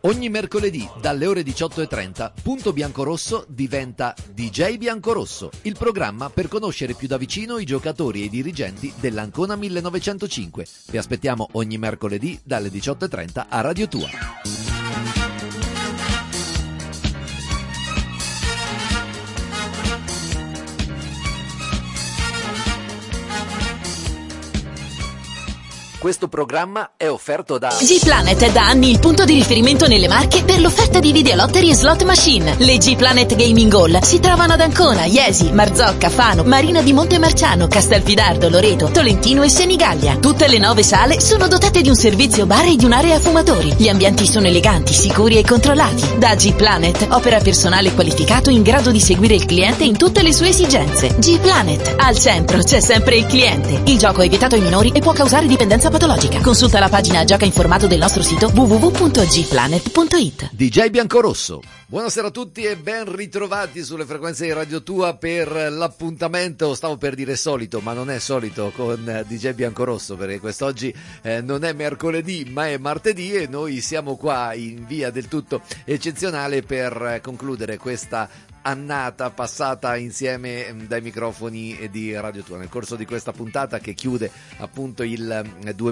Ogni mercoledì dalle ore 18:30 Punto Biancorosso diventa DJ Biancorosso, il programma per conoscere più da vicino i giocatori e i dirigenti dell'Ancona 1905. Vi aspettiamo ogni mercoledì dalle 18:30 a Radio Tua. Questo programma è offerto da G-Planet è da anni il punto di riferimento nelle Marche per l'offerta di videolottery e slot machine. Le G-Planet Gaming Hall si trovano ad Ancona, Iesi, Marzocca, Fano, Marina di Montemarciano, Castelfidardo, Loreto, Tolentino e Senigallia. Tutte le 9 sale sono dotate di un servizio bar e di un'area fumatori. Gli ambienti sono eleganti, sicuri e controllati. Da G-Planet opera personale qualificato in grado di seguire il cliente in tutte le sue esigenze. G-Planet, al centro c'è sempre il cliente. Il gioco è vietato ai minori e può causare dipendenza patologica. Consulta la pagina Gioca informato del nostro sito www.gplanet.it. DJ Biancorosso. Buonasera a tutti e ben ritrovati sulle frequenze di Radio Tua per l'appuntamento, stavo per dire solito, ma non è solito, con DJ Biancorosso, perché quest'oggi non è mercoledì ma è martedì e noi siamo qua in via del tutto eccezionale per concludere questa annata passata insieme dai microfoni di Radio Tua. Nel corso di questa puntata che chiude appunto il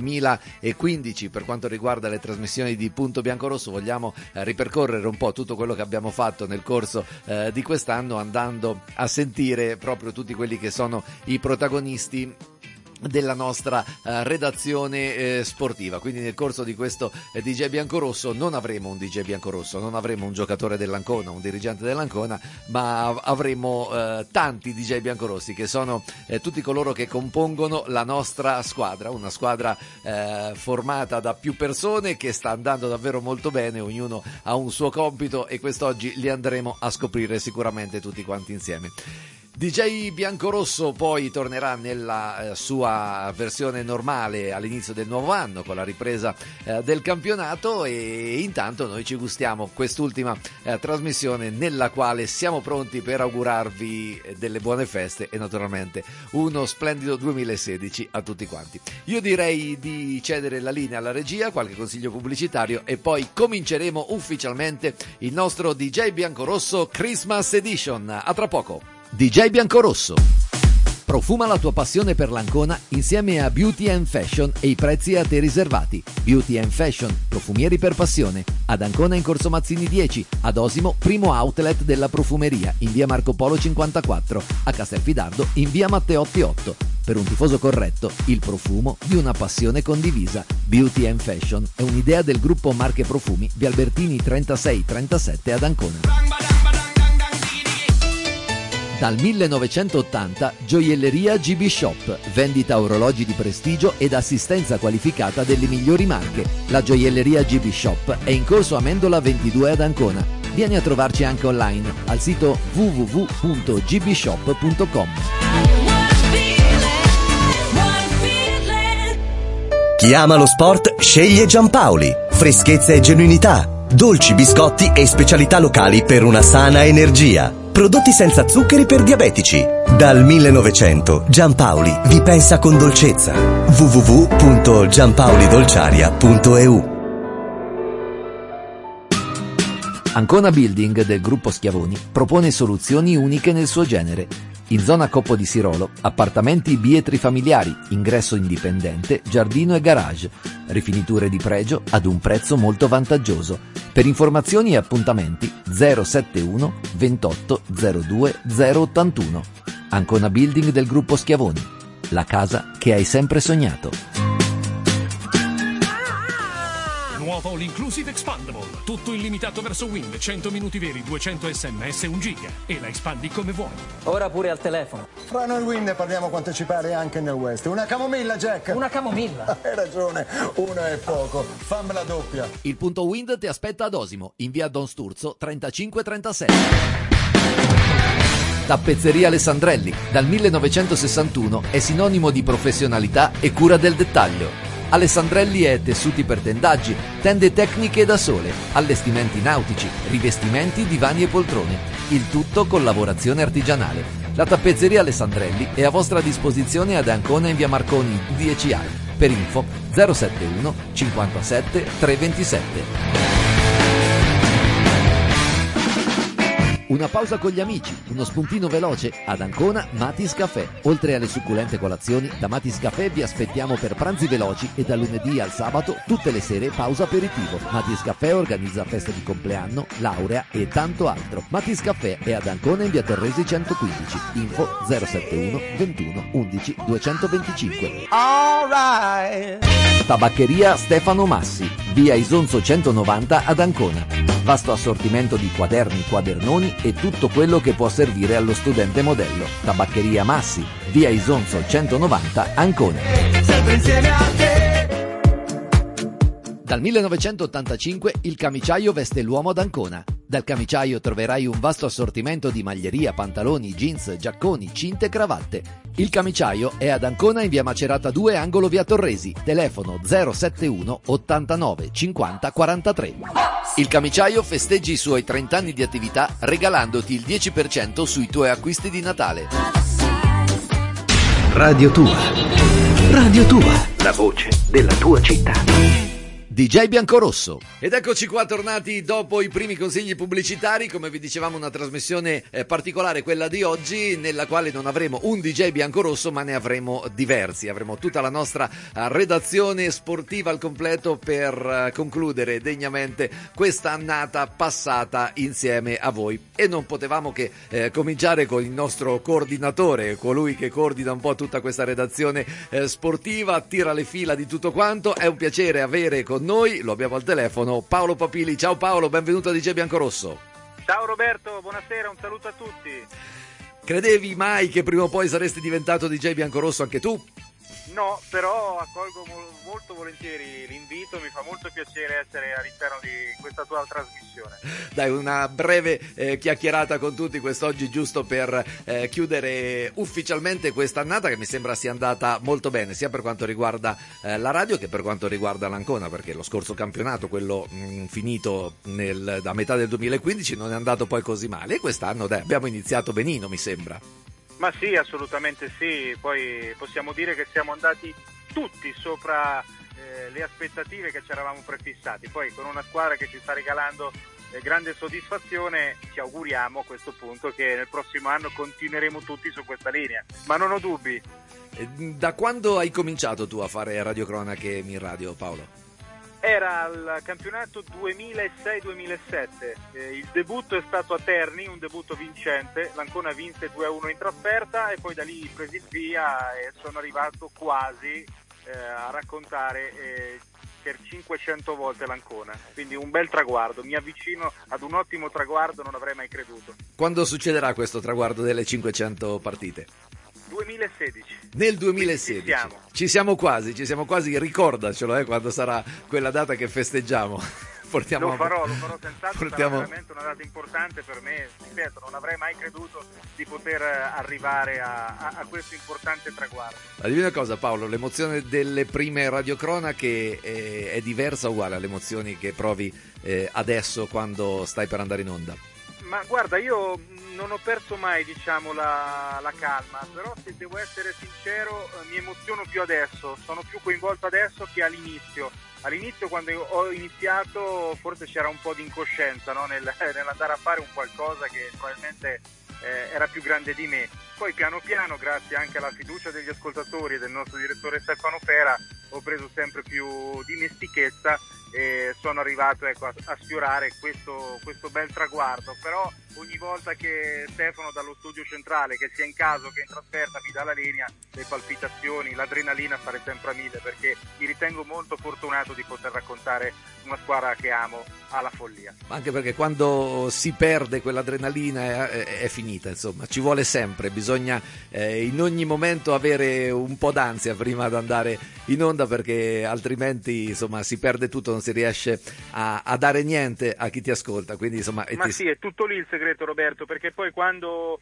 2015 per quanto riguarda le trasmissioni di Punto Biancorosso, vogliamo ripercorrere un po' tutto quello che abbiamo fatto nel corso di quest'anno, andando a sentire proprio tutti quelli che sono i protagonisti della nostra redazione sportiva. Quindi nel corso di questo DJ Biancorosso non avremo un DJ Biancorosso, non avremo un giocatore dell'Ancona, un dirigente dell'Ancona, ma avremo tanti DJ Biancorossi che sono tutti coloro che compongono la nostra squadra, una squadra formata da più persone che sta andando davvero molto bene, ognuno ha un suo compito e quest'oggi li andremo a scoprire sicuramente tutti quanti insieme. DJ Biancorosso poi tornerà nella sua versione normale all'inizio del nuovo anno con la ripresa del campionato e intanto noi ci gustiamo quest'ultima trasmissione nella quale siamo pronti per augurarvi delle buone feste e naturalmente uno splendido 2016 a tutti quanti. Io direi di cedere la linea alla regia, qualche consiglio pubblicitario e poi cominceremo ufficialmente il nostro DJ Biancorosso Christmas Edition. A tra poco. DJ Biancorosso. Profuma la tua passione per l'Ancona insieme a Beauty and Fashion e i prezzi a te riservati. Beauty and Fashion, profumieri per passione. Ad Ancona in Corso Mazzini 10, ad Osimo primo outlet della profumeria in via Marco Polo 54, a Castelfidardo in via Matteotti 8. Per un tifoso corretto, il profumo di una passione condivisa. Beauty and Fashion è un'idea del gruppo Marche Profumi via Albertini 3637 ad Ancona. Dal 1980 Gioielleria GB Shop, vendita orologi di prestigio ed assistenza qualificata delle migliori marche. La Gioielleria GB Shop è in corso Amendola 22 ad Ancona. Vieni a trovarci anche online al sito www.gbshop.com. Chi ama lo sport sceglie Giampaoli. Freschezza e genuinità, dolci, biscotti e specialità locali per una sana energia. Prodotti senza zuccheri per diabetici. Dal 1900 Giampaoli vi pensa con dolcezza. www.giampaolidolciaria.eu. Ancona Building del gruppo Schiavoni propone soluzioni uniche nel suo genere. In zona Coppo di Sirolo, appartamenti bietri familiari, ingresso indipendente, giardino e garage, rifiniture di pregio ad un prezzo molto vantaggioso. Per informazioni e appuntamenti 071 28 02 081. Ancona Building del gruppo Schiavoni, la casa che hai sempre sognato. Nuovo l'Inclusive Expandable, tutto illimitato verso Wind, 100 minuti veri, 200 sms e 1 giga, e la espandi come vuoi. Ora pure al telefono. Fra noi Wind parliamo quanto ci pare anche nel West. Una camomilla, Jack? Una camomilla? Hai ragione, una è poco. Fammela doppia. Il punto Wind ti aspetta ad Osimo, in via Don Sturzo 3537. Tappezzeria Alessandrelli, dal 1961 è sinonimo di professionalità e cura del dettaglio. Alessandrelli è tessuti per tendaggi, tende tecniche da sole, allestimenti nautici, rivestimenti, divani e poltrone. Il tutto con lavorazione artigianale. La tappezzeria Alessandrelli è a vostra disposizione ad Ancona in via Marconi 10A. Per info 071 57 327. una pausa con gli amici, uno spuntino veloce, ad Ancona Matis Caffè. Oltre alle succulente colazioni, da Matis Caffè vi aspettiamo per pranzi veloci e da lunedì al sabato tutte le sere pausa aperitivo. Matis Caffè organizza feste di compleanno, laurea e tanto altro. Matis Caffè è ad Ancona in via Torresi 115, info 071 21 11 225. Tabaccheria Stefano Massi, via Isonzo 190 ad Ancona. Vasto assortimento di quaderni, quadernoni e tutto quello che può servire allo studente modello. Tabaccheria Massi, via Isonzo 190 Ancona. Sempre insieme a te. Dal 1985 il camiciaio veste l'uomo ad Ancona. Dal camiciaio troverai un vasto assortimento di maglieria, pantaloni, jeans, giacconi, cinte e cravatte. Il camiciaio è ad Ancona in via Macerata 2, angolo via Torresi. Telefono 071 89 50 43. Il camiciaio festeggi i suoi 30 anni di attività regalandoti il 10% sui tuoi acquisti di Natale. Radio Tua. Radio Tua. La voce della tua città. DJ Biancorosso. Ed eccoci qua tornati dopo i primi consigli pubblicitari. Come vi dicevamo, una trasmissione particolare quella di oggi, nella quale non avremo un DJ Biancorosso ma ne avremo diversi. Avremo tutta la nostra redazione sportiva al completo per concludere degnamente questa annata passata insieme a voi. E non potevamo che cominciare con il nostro coordinatore, colui che coordina un po' tutta questa redazione sportiva, tira le fila di tutto quanto. È un piacere avere con noi, lo abbiamo al telefono, Paolo Papili. Ciao Paolo, benvenuto a DJ Biancorosso. Ciao Roberto, buonasera, un saluto a tutti. Credevi mai che prima o poi saresti diventato DJ Biancorosso anche tu? No, però accolgo molto volentieri l'invito, mi fa molto piacere essere all'interno di questa tua trasmissione. Dai, una breve chiacchierata con tutti quest'oggi, giusto per chiudere ufficialmente questa annata che mi sembra sia andata molto bene, sia per quanto riguarda la radio che per quanto riguarda l'Ancona, perché lo scorso campionato, quello finito da metà del 2015, non è andato poi così male, e quest'anno abbiamo iniziato benino, mi sembra. Ma sì, assolutamente sì, poi possiamo dire che siamo andati tutti sopra le aspettative che ci eravamo prefissati, poi con una squadra che ci sta regalando grande soddisfazione ci auguriamo a questo punto che nel prossimo anno continueremo tutti su questa linea, ma non ho dubbi. Da quando hai cominciato tu a fare radiocronache in radio, Paolo? Era il campionato 2006-2007, il debutto è stato a Terni, un debutto vincente, l'Ancona vinse 2-1 in trasferta e poi da lì presi il via e sono arrivato quasi a raccontare per 500 volte l'Ancona, quindi un bel traguardo, mi avvicino ad un ottimo traguardo, non avrei mai creduto. Quando succederà questo traguardo delle 500 partite? 2016. Nel 2016 ci siamo quasi, ricordacelo quando sarà quella data che festeggiamo. Lo farò senz'altro, sarà veramente una data importante per me, ripeto, non avrei mai creduto di poter arrivare a questo importante traguardo. Ma dimmi una cosa Paolo, l'emozione delle prime radiocronache è diversa o uguale alle emozioni che provi adesso quando stai per andare in onda? Ma guarda, io non ho perso mai, diciamo, la calma, però se devo essere sincero mi emoziono più adesso, sono più coinvolto adesso che all'inizio. All'inizio, quando ho iniziato, forse c'era un po' di incoscienza, no? nell'andare a fare un qualcosa che probabilmente era più grande di me. Poi piano piano, grazie anche alla fiducia degli ascoltatori e del nostro direttore Stefano Fera, ho preso sempre più dimestichezza e sono arrivato a sfiorare questo bel traguardo. Però ogni volta che Stefano dallo studio centrale, che sia in caso che in trasferta, mi dà la linea, le palpitazioni, l'adrenalina fare sempre a 1000, perché mi ritengo molto fortunato di poter raccontare una squadra che amo alla follia. Anche perché quando si perde quell'adrenalina è finita, insomma, ci vuole sempre, bisogna in ogni momento avere un po' d'ansia prima di andare in onda, perché altrimenti insomma si perde tutto, non si riesce a dare niente a chi ti ascolta, quindi insomma sì, è tutto lì il segreto, Roberto, perché poi quando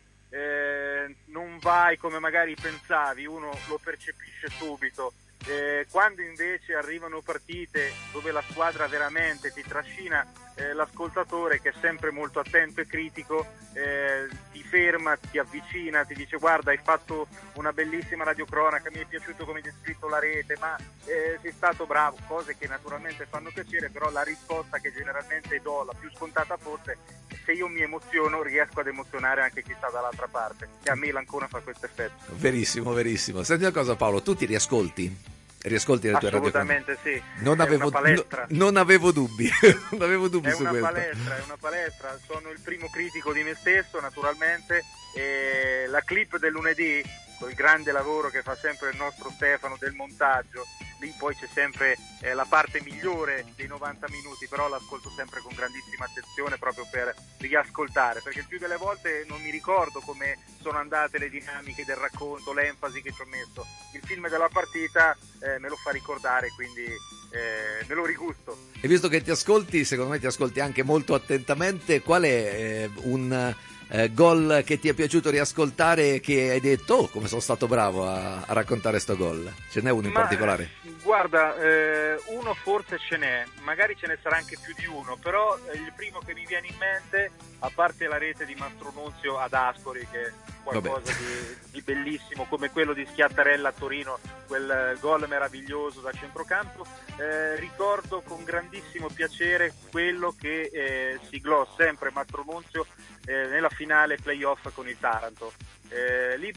non vai come magari pensavi, uno lo percepisce subito. Quando invece arrivano partite dove la squadra veramente ti trascina l'ascoltatore che è sempre molto attento e critico ti ferma, ti avvicina, ti dice guarda hai fatto una bellissima radiocronaca, mi è piaciuto come hai descritto la rete, ma sei stato bravo, cose che naturalmente fanno piacere, però la risposta che generalmente do, la più scontata forse, se io mi emoziono riesco ad emozionare anche chi sta dall'altra parte, e a me l'Ancona fa questo effetto. Verissimo, verissimo. Senti una cosa Paolo, tu ti riascolti? Riascolti le tue Assolutamente sì. Non avevo dubbi. Non avevo dubbi su questo. È una palestra, sono il primo critico di me stesso naturalmente, e la clip del lunedì, quel grande lavoro che fa sempre il nostro Stefano del montaggio, lì poi c'è sempre la parte migliore dei 90 minuti, però l'ascolto sempre con grandissima attenzione proprio per riascoltare, perché più delle volte non mi ricordo come sono andate le dinamiche del racconto, l'enfasi che ci ho messo. Il film della partita me lo fa ricordare, quindi me lo rigusto. E visto che ti ascolti, secondo me ti ascolti anche molto attentamente, qual è un gol che ti è piaciuto riascoltare, che hai detto oh, come sono stato bravo a raccontare sto gol? Ce n'è uno in particolare? Guarda, uno forse ce n'è, magari ce ne sarà anche più di uno, però il primo che mi viene in mente, a parte la rete di Mastronunzio ad Ascoli, che è qualcosa di bellissimo, come quello di Schiattarella a Torino, quel gol meraviglioso da centrocampo, ricordo con grandissimo piacere quello che siglò sempre Mastronunzio nella finale playoff con il Taranto. Lì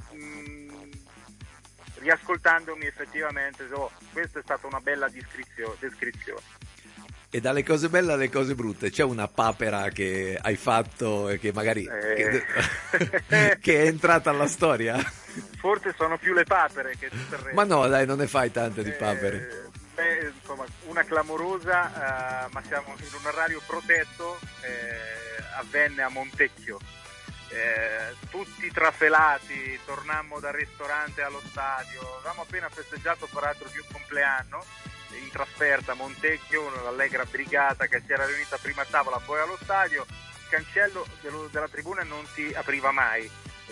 riascoltandomi effettivamente questa è stata una bella descrizione. E dalle cose belle alle cose brutte c'è una papera che hai fatto e che magari che è entrata alla storia? Forse sono più le papere che tutto il resto. Ma no dai, non ne fai tante di papere. Insomma, una clamorosa, ma siamo in un orario protetto, avvenne a Montecchio. Tutti trafelati, tornammo dal ristorante allo stadio, avevamo appena festeggiato peraltro il mio compleanno in trasferta a Montecchio, un'allegra brigata che si era riunita prima a tavola poi allo stadio. Il cancello della tribuna non si apriva mai.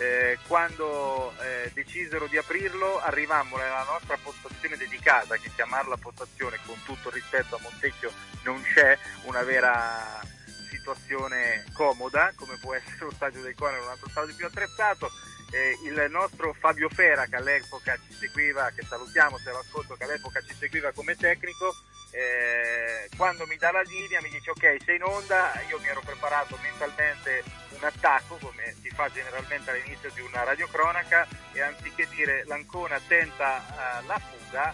Quando decisero di aprirlo arrivammo nella nostra postazione dedicata, che chiamarla postazione con tutto il rispetto a Montecchio non c'è una vera situazione comoda come può essere lo stadio del Conero, un altro stadio più attrezzato. Il nostro Fabio Fera, che all'epoca ci seguiva, che salutiamo se lo ascolto, che all'epoca ci seguiva come tecnico, quando mi dà la linea mi dice ok, sei in onda. Io mi ero preparato mentalmente un attacco come si fa generalmente all'inizio di una radiocronaca, e anziché dire l'Ancona tenta la fuga,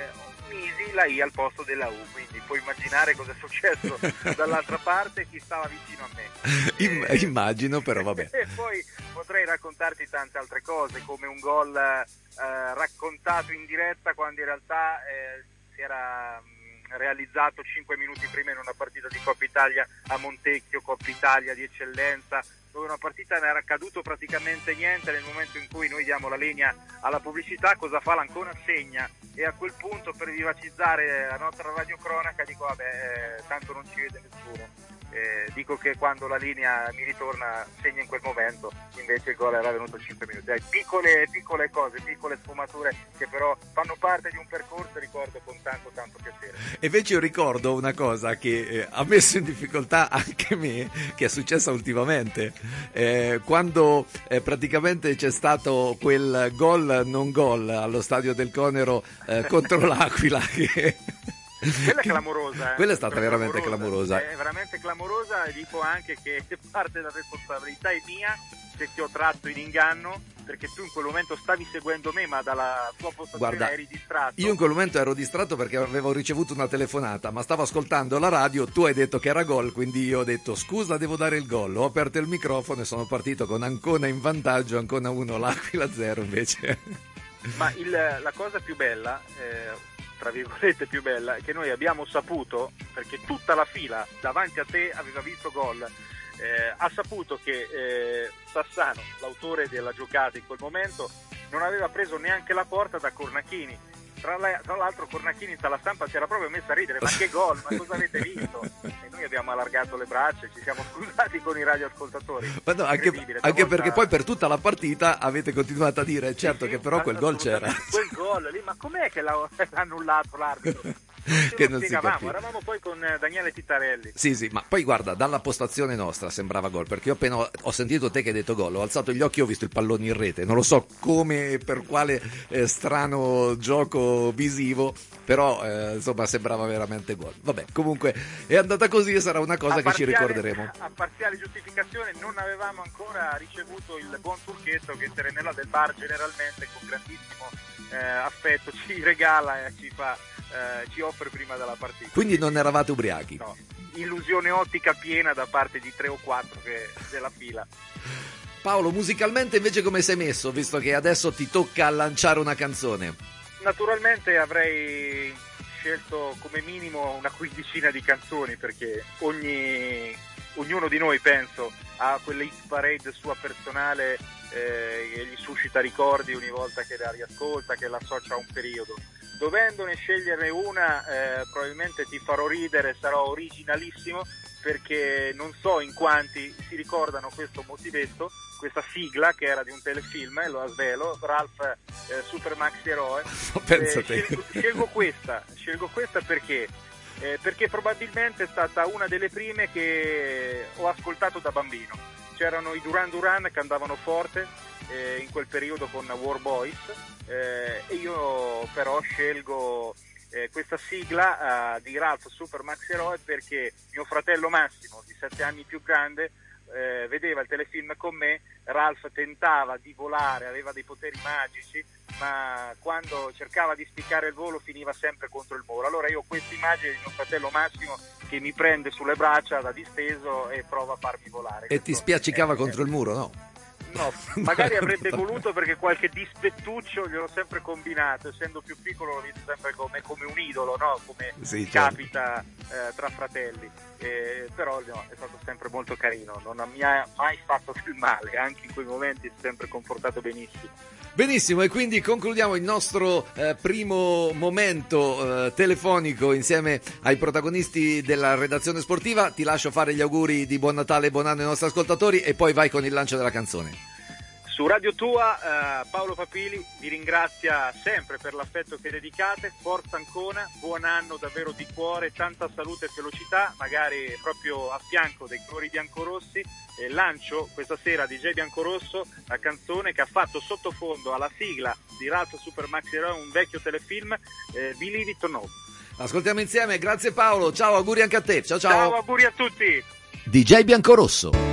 misi la I al posto della U, quindi puoi immaginare cosa è successo dall'altra parte, chi stava vicino a me. Immagino, però vabbè. E poi potrei raccontarti tante altre cose, come un gol raccontato in diretta quando in realtà si era realizzato 5 minuti prima in una partita di Coppa Italia a Montecchio, Coppa Italia di eccellenza, dove una partita non era accaduto praticamente niente. Nel momento in cui noi diamo la linea alla pubblicità, cosa fa l'Ancona? Segna, e a quel punto, per vivacizzare la nostra radiocronaca, dico vabbè, tanto non ci vede nessuno. Dico che quando la linea mi ritorna segna in quel momento, invece il gol era venuto 5 minuti. Piccole cose, piccole sfumature che però fanno parte di un percorso, ricordo con tanto piacere. E invece io ricordo una cosa che ha messo in difficoltà anche me, che è successa ultimamente, quando praticamente c'è stato quel gol non gol allo stadio del Conero contro l'Aquila che... Quella è clamorosa. Quella è stata veramente clamorosa. È veramente clamorosa, e dico anche che parte della responsabilità è mia se ti ho tratto in inganno, perché tu in quel momento stavi seguendo me, ma dalla tua postazione eri distratto. Io in quel momento ero distratto perché avevo ricevuto una telefonata, ma stavo ascoltando la radio, tu hai detto che era gol, quindi io ho detto scusa, devo dare il gol. Ho aperto il microfono e sono partito con Ancona in vantaggio, Ancona 1, l'Aquila 0 invece. Ma la cosa più bella, tra virgolette più bella, è che noi abbiamo saputo, perché tutta la fila davanti a te aveva visto gol, ha saputo che Sassano, l'autore della giocata in quel momento, non aveva preso neanche la porta da Cornachini. Tra l'altro Cornachini dalla stampa si era proprio messa a ridere, ma che gol, ma cosa avete visto? E noi abbiamo allargato le braccia e ci siamo scusati con i radioascoltatori. Ma no, anche perché poi per tutta la partita avete continuato a dire certo che però quel gol c'era. Quel gol lì, ma com'è che l'ha annullato l'arbitro? che non si spiegavamo, capiva. eravamo poi con Daniele Tittarelli. Sì, ma poi guarda, dalla postazione nostra sembrava gol, perché io appena ho sentito te che hai detto gol, ho alzato gli occhi e ho visto il pallone in rete, non lo so come, per quale strano gioco visivo, però insomma sembrava veramente gol. Vabbè, comunque è andata così e sarà una cosa che ci ricorderemo. A parziale giustificazione, non avevamo ancora ricevuto il buon Turchetto che Serenella del Bar generalmente con grandissimo affetto ci regala e ci offre prima della partita. Quindi non eravate ubriachi? No, illusione ottica piena da parte di 3 o 4 della fila. Paolo, musicalmente invece come sei messo, visto che adesso ti tocca lanciare una canzone? Naturalmente avrei scelto come minimo una quindicina di canzoni, perché ognuno di noi, penso, ha quella hit parade sua personale che gli suscita ricordi ogni volta che la riascolta, che l'associa a un periodo. Dovendone sceglierne una, probabilmente ti farò ridere, sarò originalissimo, perché non so in quanti si ricordano questo motivetto, questa sigla che era di un telefilm, lo svelo, Ralph Super Maxi Eroe. Scelgo questa perché probabilmente è stata una delle prime che ho ascoltato da bambino. C'erano i Duran Duran che andavano forte in quel periodo con War Boys, e io però scelgo questa sigla di Ralph Super Maxi Eroe perché mio fratello Massimo, di 7 anni più grande, vedeva il telefilm con me. Ralph tentava di volare, aveva dei poteri magici, ma quando cercava di spiccare il volo finiva sempre contro il muro. Allora io ho questa immagine di mio fratello Massimo che mi prende sulle braccia da disteso e prova a farmi volare. E ti spiaccicava contro il muro, no? No, magari avrebbe voluto, perché qualche dispettuccio gliel'ho sempre combinato, essendo più piccolo l'ho visto sempre come un idolo, no? Come sì, capita tra fratelli, però no, è stato sempre molto carino, non mi ha mai fatto del male, anche in quei momenti si è sempre comportato benissimo. Benissimo, e quindi concludiamo il nostro primo momento telefonico insieme ai protagonisti della redazione sportiva. Ti lascio fare gli auguri di buon Natale e buon anno ai nostri ascoltatori e poi vai con il lancio della canzone. Su Radio Tua Paolo Papili vi ringrazia sempre per l'affetto che dedicate, forza Ancona, buon anno davvero di cuore, tanta salute e velocità, magari proprio a fianco dei colori biancorossi. Lancio questa sera di DJ Biancorosso la canzone che ha fatto sottofondo alla sigla di Ralph Super Maxi Eroe, un vecchio telefilm, Believe It or No. Ascoltiamo insieme, grazie Paolo, ciao, auguri anche a te, ciao. Ciao, auguri a tutti. DJ Biancorosso.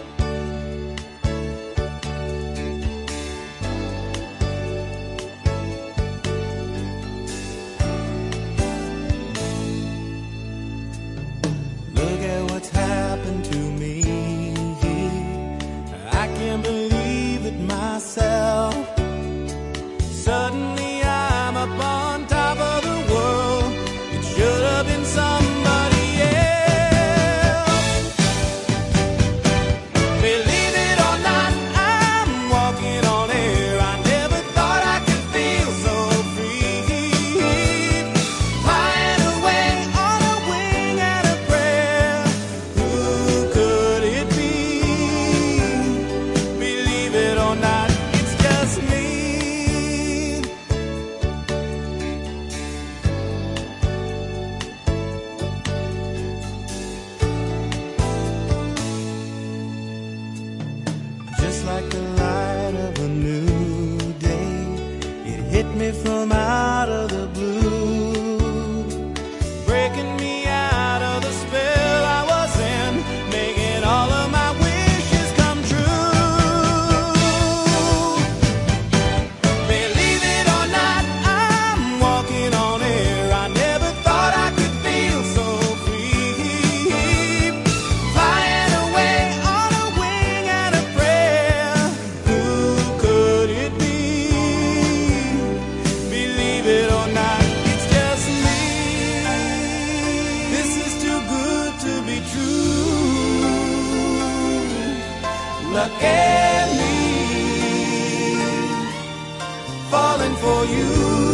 Suddenly I'm up on top of the world. It should have been somebody else. Believe it or not, I'm walking on air. I never thought I could feel so free. Flying away on a wing and a prayer. Who could it be? Believe it or not, it's just me. Like the light of a new day, it hit me from out of the blue, breaking me out of the spell I was in, making all of my wishes come true. Believe it or not, I'm walking on air. I never thought I could feel so free, flying away on a wing and a prayer. Who could it be? Believe it or not, it's just me. This is too good to be true. Look at me, falling for you.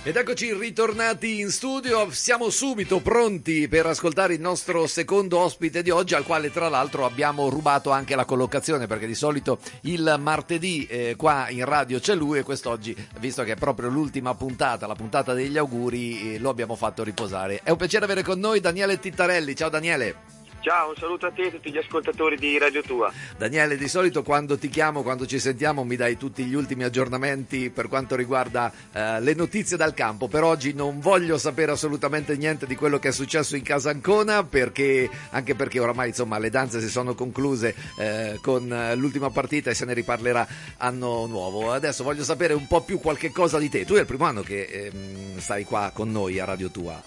Ed eccoci ritornati in studio, siamo subito pronti per ascoltare il nostro secondo ospite di oggi, al quale tra l'altro abbiamo rubato anche la collocazione, perché di solito il martedì qua in radio c'è lui, e quest'oggi, visto che è proprio l'ultima puntata, la puntata degli auguri, lo abbiamo fatto riposare. È un piacere avere con noi Daniele Tittarelli. Ciao Daniele. Ciao, un saluto a te e a tutti gli ascoltatori di Radio Tua. Daniele, di solito quando ti chiamo, quando ci sentiamo, mi dai tutti gli ultimi aggiornamenti per quanto riguarda le notizie dal campo. Per oggi non voglio sapere assolutamente niente di quello che è successo in casa Ancona, anche perché oramai insomma le danze si sono concluse con l'ultima partita e se ne riparlerà anno nuovo. Adesso voglio sapere un po' più qualche cosa di te. Tu è il primo anno che stai qua con noi a Radio Tua.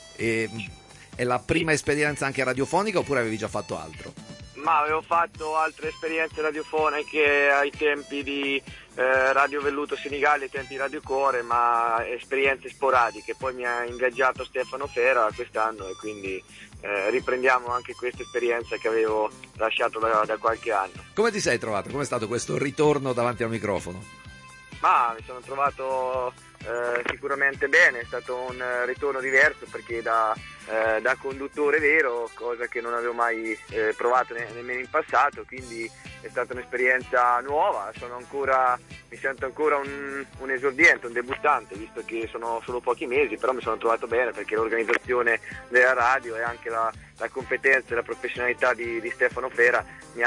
È la prima esperienza anche radiofonica oppure avevi già fatto altro? Ma avevo fatto altre esperienze radiofoniche ai tempi di Radio Velluto Senigallia, ai tempi di Radio Cuore, ma esperienze sporadiche. Poi mi ha ingaggiato Stefano Fera quest'anno e quindi riprendiamo anche questa esperienza che avevo lasciato da qualche anno. Come ti sei trovato? Come è stato questo ritorno davanti al microfono? Ma mi sono trovato sicuramente bene, è stato un ritorno diverso perché da conduttore vero, cosa che non avevo mai provato nemmeno in passato, quindi è stata un'esperienza nuova. Mi sento ancora un esordiente, un debuttante, visto che sono solo pochi mesi, però mi sono trovato bene perché l'organizzazione della radio e anche la competenza e la professionalità di Stefano Fera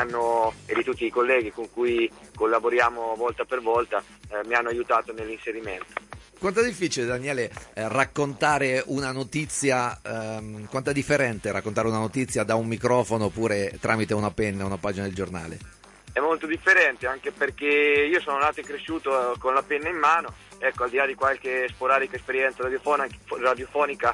e di tutti i colleghi con cui collaboriamo volta per volta mi hanno aiutato nell'inserimento. Quanto è difficile, Daniele, raccontare una notizia, quanto è differente raccontare una notizia da un microfono oppure tramite una penna, una pagina del giornale? È molto differente, anche perché io sono nato e cresciuto con la penna in mano. Ecco, al di là di qualche sporadica esperienza radiofonica,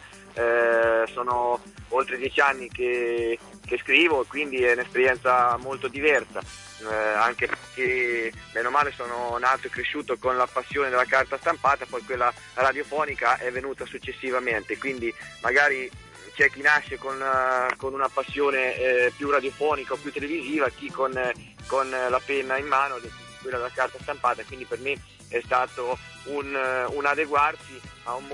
sono oltre 10 anni che scrivo, quindi è un'esperienza molto diversa. Anche perché bene o male sono nato e cresciuto con la passione della carta stampata, poi quella radiofonica è venuta successivamente, quindi magari c'è chi nasce con una passione più radiofonica o più televisiva, chi con la penna in mano, quella della carta stampata, quindi per me è stato un adeguarsi a un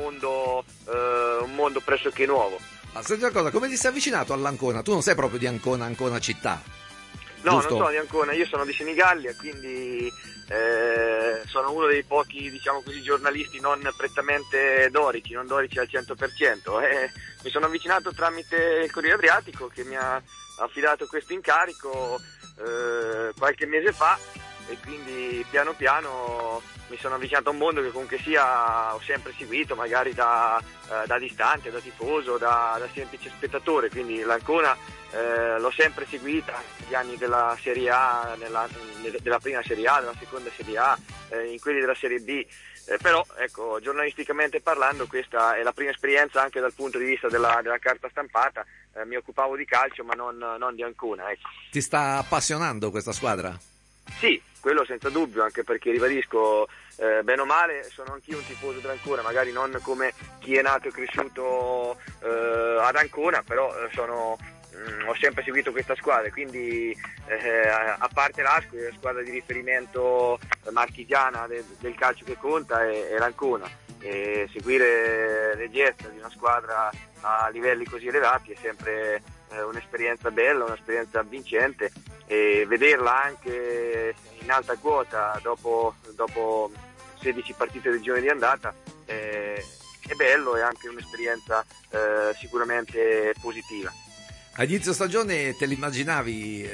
mondo pressoché nuovo. Ma senti una cosa, come ti sei avvicinato all'Ancona? Tu non sei proprio di Ancona città? No, giusto? Non sono di Ancona, io sono di Senigallia, quindi sono uno dei pochi, diciamo così, giornalisti non prettamente dorici al 100%. Mi sono avvicinato tramite il Corriere Adriatico, che mi ha affidato questo incarico qualche mese fa, e quindi piano piano mi sono avvicinato a un mondo che comunque sia ho sempre seguito, magari da distante, da tifoso, da semplice spettatore, quindi l'Ancona l'ho sempre seguita negli anni della Serie A, della prima Serie A, della seconda Serie A, in quelli della Serie B, però ecco, giornalisticamente parlando questa è la prima esperienza anche dal punto di vista della carta stampata. Mi occupavo di calcio ma non di Ancona, ecco. Ti sta appassionando questa squadra? Sì, quello senza dubbio, anche perché ribadisco, bene o male sono anch'io un tifoso dell'Ancona, magari non come chi è nato e cresciuto ad Ancona, però ho sempre seguito questa squadra, quindi a parte l'Ascoli, la squadra di riferimento marchigiana del calcio che conta è l'Ancona, e seguire le gesta di una squadra a livelli così elevati è sempre un'esperienza bella, un'esperienza vincente, e vederla anche in alta quota dopo 16 partite del girone di andata è bello, e anche un'esperienza sicuramente positiva. A inizio stagione te l'immaginavi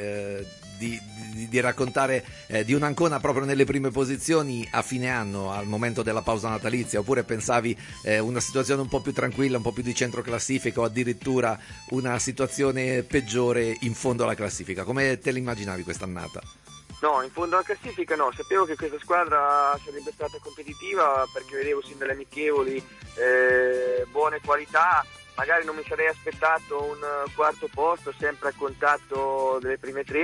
di raccontare di un'Ancona proprio nelle prime posizioni a fine anno, al momento della pausa natalizia, oppure pensavi una situazione un po' più tranquilla, un po' più di centro classifica, o addirittura una situazione peggiore in fondo alla classifica? Come te l'immaginavi quest'annata? No, in fondo alla classifica no, sapevo che questa squadra sarebbe stata competitiva perché vedevo sin dalle amichevoli buone qualità. Magari non mi sarei aspettato un quarto posto, sempre a contatto delle prime tre,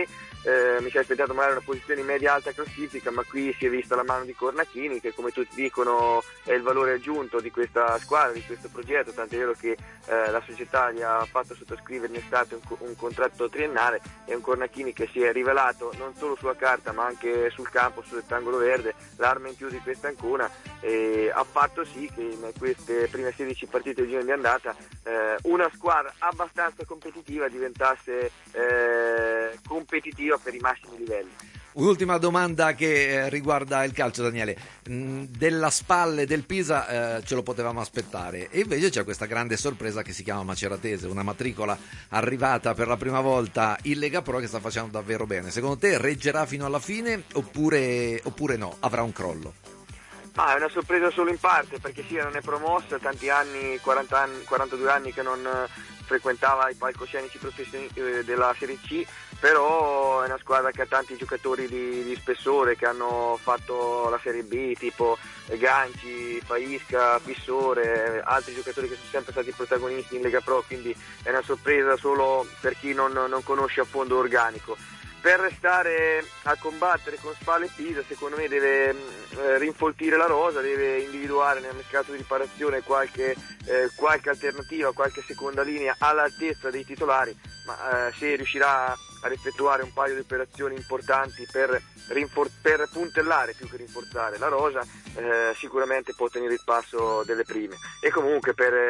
mi sarei aspettato magari una posizione media-alta classifica, ma qui si è vista la mano di Cornacchini, che come tutti dicono è il valore aggiunto di questa squadra, di questo progetto, tant'è vero che la società gli ha fatto sottoscrivere in estate un contratto triennale. È un Cornacchini che si è rivelato non solo sulla carta ma anche sul campo, sul rettangolo verde, l'arma in più di questa Ancona, e ha fatto sì che in queste prime 16 partite di girone di andata una squadra abbastanza competitiva diventasse competitiva per i massimi livelli. Un'ultima domanda che riguarda il calcio, Daniele. Della Spalle del Pisa ce lo potevamo aspettare, e invece c'è questa grande sorpresa che si chiama Maceratese, una matricola arrivata per la prima volta in Lega Pro che sta facendo davvero bene. Secondo te reggerà fino alla fine oppure no? Avrà un crollo? Ma è una sorpresa solo in parte, perché sì, non è promossa, tanti anni, 42 anni che non frequentava i palcoscenici professionisti della Serie C, però è una squadra che ha tanti giocatori di spessore che hanno fatto la Serie B, tipo Ganci, Faisca, Pissore, altri giocatori che sono sempre stati protagonisti in Lega Pro, quindi è una sorpresa solo per chi non conosce a fondo l'organico. Per restare a combattere con Spalle e Pisa, secondo me deve rinfoltire la rosa, deve individuare nel mercato di riparazione qualche alternativa, qualche seconda linea all'altezza dei titolari, ma se riuscirà a effettuare un paio di operazioni importanti per puntellare più che rinforzare la rosa, sicuramente può tenere il passo delle prime. E comunque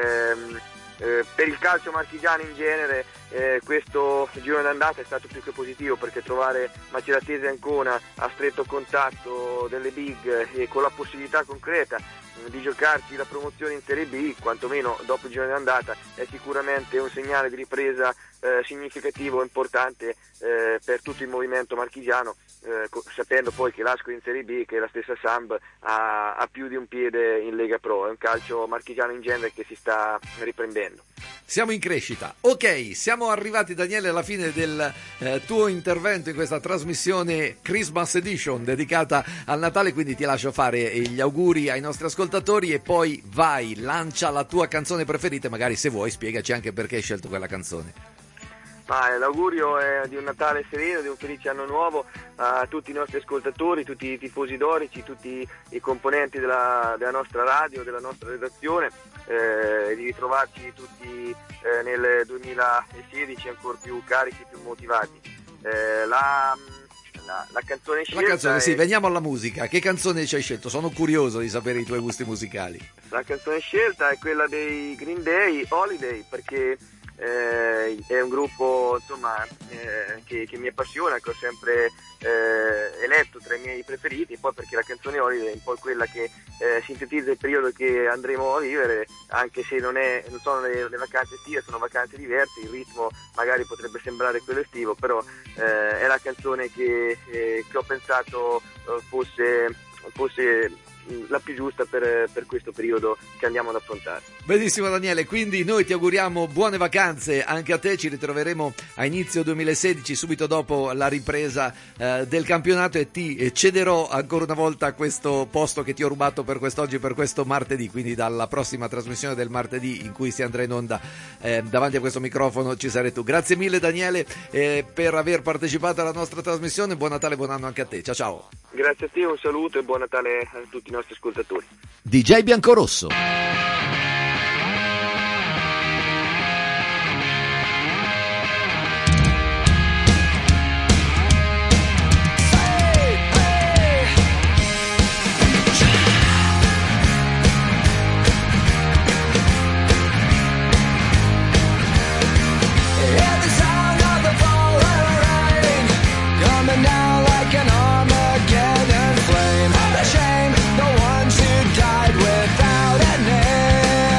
per il calcio marchigiano in genere questo girone d'andata è stato più che positivo, perché trovare Maceratese e Ancona a stretto contatto delle big e con la possibilità concreta di giocarci la promozione in Serie B, quantomeno dopo il girone d'andata, è sicuramente un segnale di ripresa significativo e importante per tutto il movimento marchigiano, sapendo poi che l'Ascoli in Serie B, che è la stessa Samb, ha più di un piede in Lega Pro. È un calcio marchigiano in genere che si sta riprendendo. Siamo in crescita. Ok, siamo arrivati, Daniele, alla fine del tuo intervento in questa trasmissione Christmas Edition dedicata al Natale, quindi ti lascio fare gli auguri ai nostri ascoltatori e poi vai, lancia la tua canzone preferita, magari se vuoi spiegaci anche perché hai scelto quella canzone. L'augurio è di un Natale sereno, di un felice anno nuovo a tutti i nostri ascoltatori, tutti i tifosi dorici, tutti i componenti della nostra radio, della nostra redazione, e di ritrovarci tutti nel 2016 ancora più carichi, più motivati. La canzone scelta, la canzone, sì, veniamo alla musica. Che canzone ci hai scelto? Sono curioso di sapere i tuoi gusti musicali. La canzone scelta è quella dei Green Day, Holiday, perché è un gruppo, insomma, che mi appassiona, che ho sempre eletto tra i miei preferiti, e poi perché la canzone Holiday è un po' quella che sintetizza il periodo che andremo a vivere, anche se non sono le vacanze estive, sono vacanze diverse, il ritmo magari potrebbe sembrare quello estivo, però è la canzone che ho pensato fosse la più giusta per questo periodo che andiamo ad affrontare. Benissimo, Daniele, quindi noi ti auguriamo buone vacanze anche a te, ci ritroveremo a inizio 2016 subito dopo la ripresa del campionato, e ti cederò ancora una volta questo posto che ti ho rubato per quest'oggi, per questo martedì, quindi dalla prossima trasmissione del martedì in cui si andrà in onda davanti a questo microfono ci sarai tu. Grazie mille, Daniele, per aver partecipato alla nostra trasmissione. Buon Natale, buon anno anche a te. Ciao ciao. Grazie a te, un saluto e buon Natale a tutti i nostri ascoltatori. DJ Biancorosso. Shame the ones who died without a name.